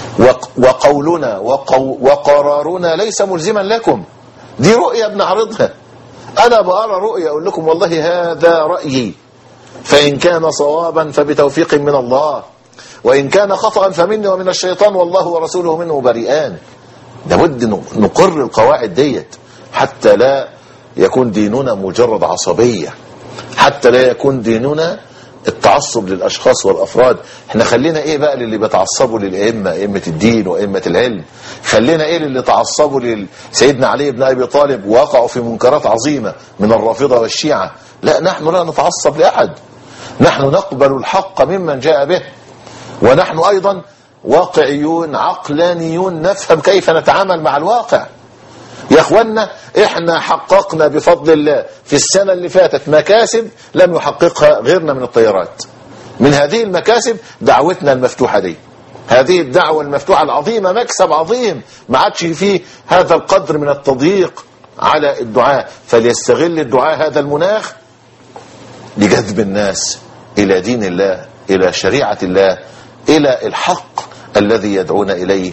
وقولنا وقو وقرارنا ليس ملزما لكم، دي رؤية بنعرضها. أنا بقرأ رؤية أقول لكم والله هذا رأيي، فإن كان صوابا فبتوفيق من الله، وإن كان خطأ فمني ومن الشيطان، والله ورسوله منه بريئان. لابد نقر القواعد ديت حتى لا يكون ديننا مجرد عصبية، حتى لا يكون ديننا التعصب للأشخاص والأفراد. احنا خلينا ايه بقى للي بيتعصبوا للأئمة، أئمة الدين وأئمة العلم؟ خلينا ايه للي تعصبوا لسيدنا علي بن أبي طالب ووقعوا في منكرات عظيمة من الرافضة والشيعة؟ لا، نحن لا نتعصب لأحد، نحن نقبل الحق ممن جاء به، ونحن أيضا واقعيون عقلانيون، نفهم كيف نتعامل مع الواقع. يا اخوانا احنا حققنا بفضل الله في السنة اللي فاتت مكاسب لم يحققها غيرنا من التيارات. من هذه المكاسب دعوتنا المفتوحة دي، هذه الدعوة المفتوحة العظيمة مكسب عظيم، ما عادش فيه هذا القدر من التضييق على الدعاء. فليستغل الدعاء هذا المناخ لجذب الناس إلى دين الله، إلى شريعة الله، إلى الحق الذي يدعون إليه،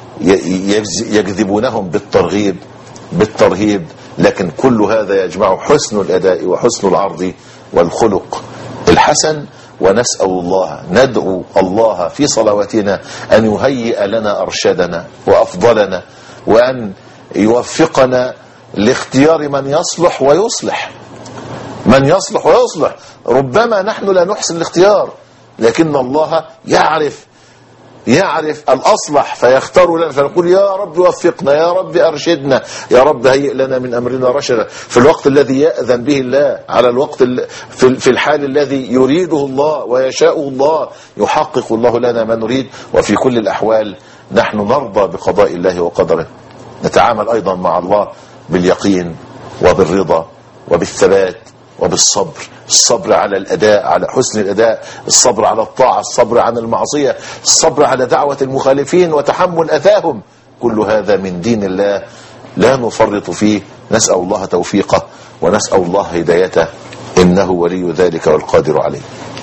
يجذبونهم بالترغيب بالترهيب. لكن كل هذا يجمع حسن الأداء وحسن العرض والخلق الحسن. ونسأل الله، ندعو الله في صلواتنا أن يهيئ لنا أرشدنا وأفضلنا، وأن يوفقنا لاختيار من يصلح ويصلح، من يصلح ويصلح. ربما نحن لا نحسن الاختيار، لكن الله يعرف يعرف الأصلح فيختار لنا، فنقول يا رب وفقنا، يا رب أرشدنا، يا رب هيئ لنا من أمرنا رشدا في الوقت الذي يأذن به الله، على الوقت في الحال الذي يريده الله ويشاء الله، يحقق الله لنا ما نريد. وفي كل الأحوال نحن نرضى بقضاء الله وقدره. نتعامل أيضا مع الله باليقين وبالرضا وبالثبات وبالصبر، الصبر على الأداء، على حسن الأداء، الصبر على الطاعة، الصبر عن المعصية، الصبر على دعوة المخالفين وتحمل أذاهم، كل هذا من دين الله لا نفرط فيه. نسأل الله توفيقه ونسأل الله هدايته، إنه ولي ذلك والقادر عليه.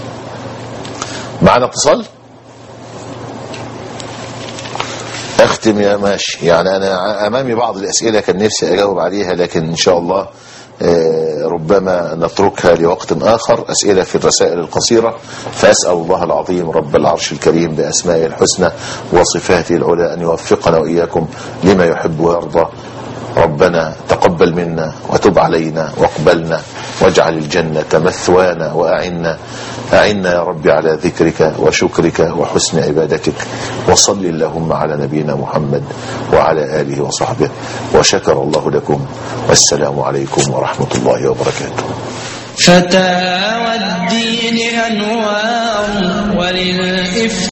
معنا اتصال؟ اختم يا ماشي. يعني أنا أمامي بعض الأسئلة كان نفسي أجاوب عليها، لكن إن شاء الله ربما نتركها لوقت آخر. أسئلة في الرسائل القصيرة. فأسأل الله العظيم رب العرش الكريم بأسمائه الحسنى وصفاته العلى أن يوفقنا وإياكم لما يحب ويرضى. ربنا تقبل منا وتب علينا واقبلنا واجعل الجنة مثوانا وأعنا أعنا يا رب على ذكرك وشكرك وحسن عبادتك. وصل اللهم على نبينا محمد وعلى آله وصحبه. وشكر الله لكم، والسلام عليكم ورحمة الله وبركاته. فتاوى الدين أنوار وللإفتاء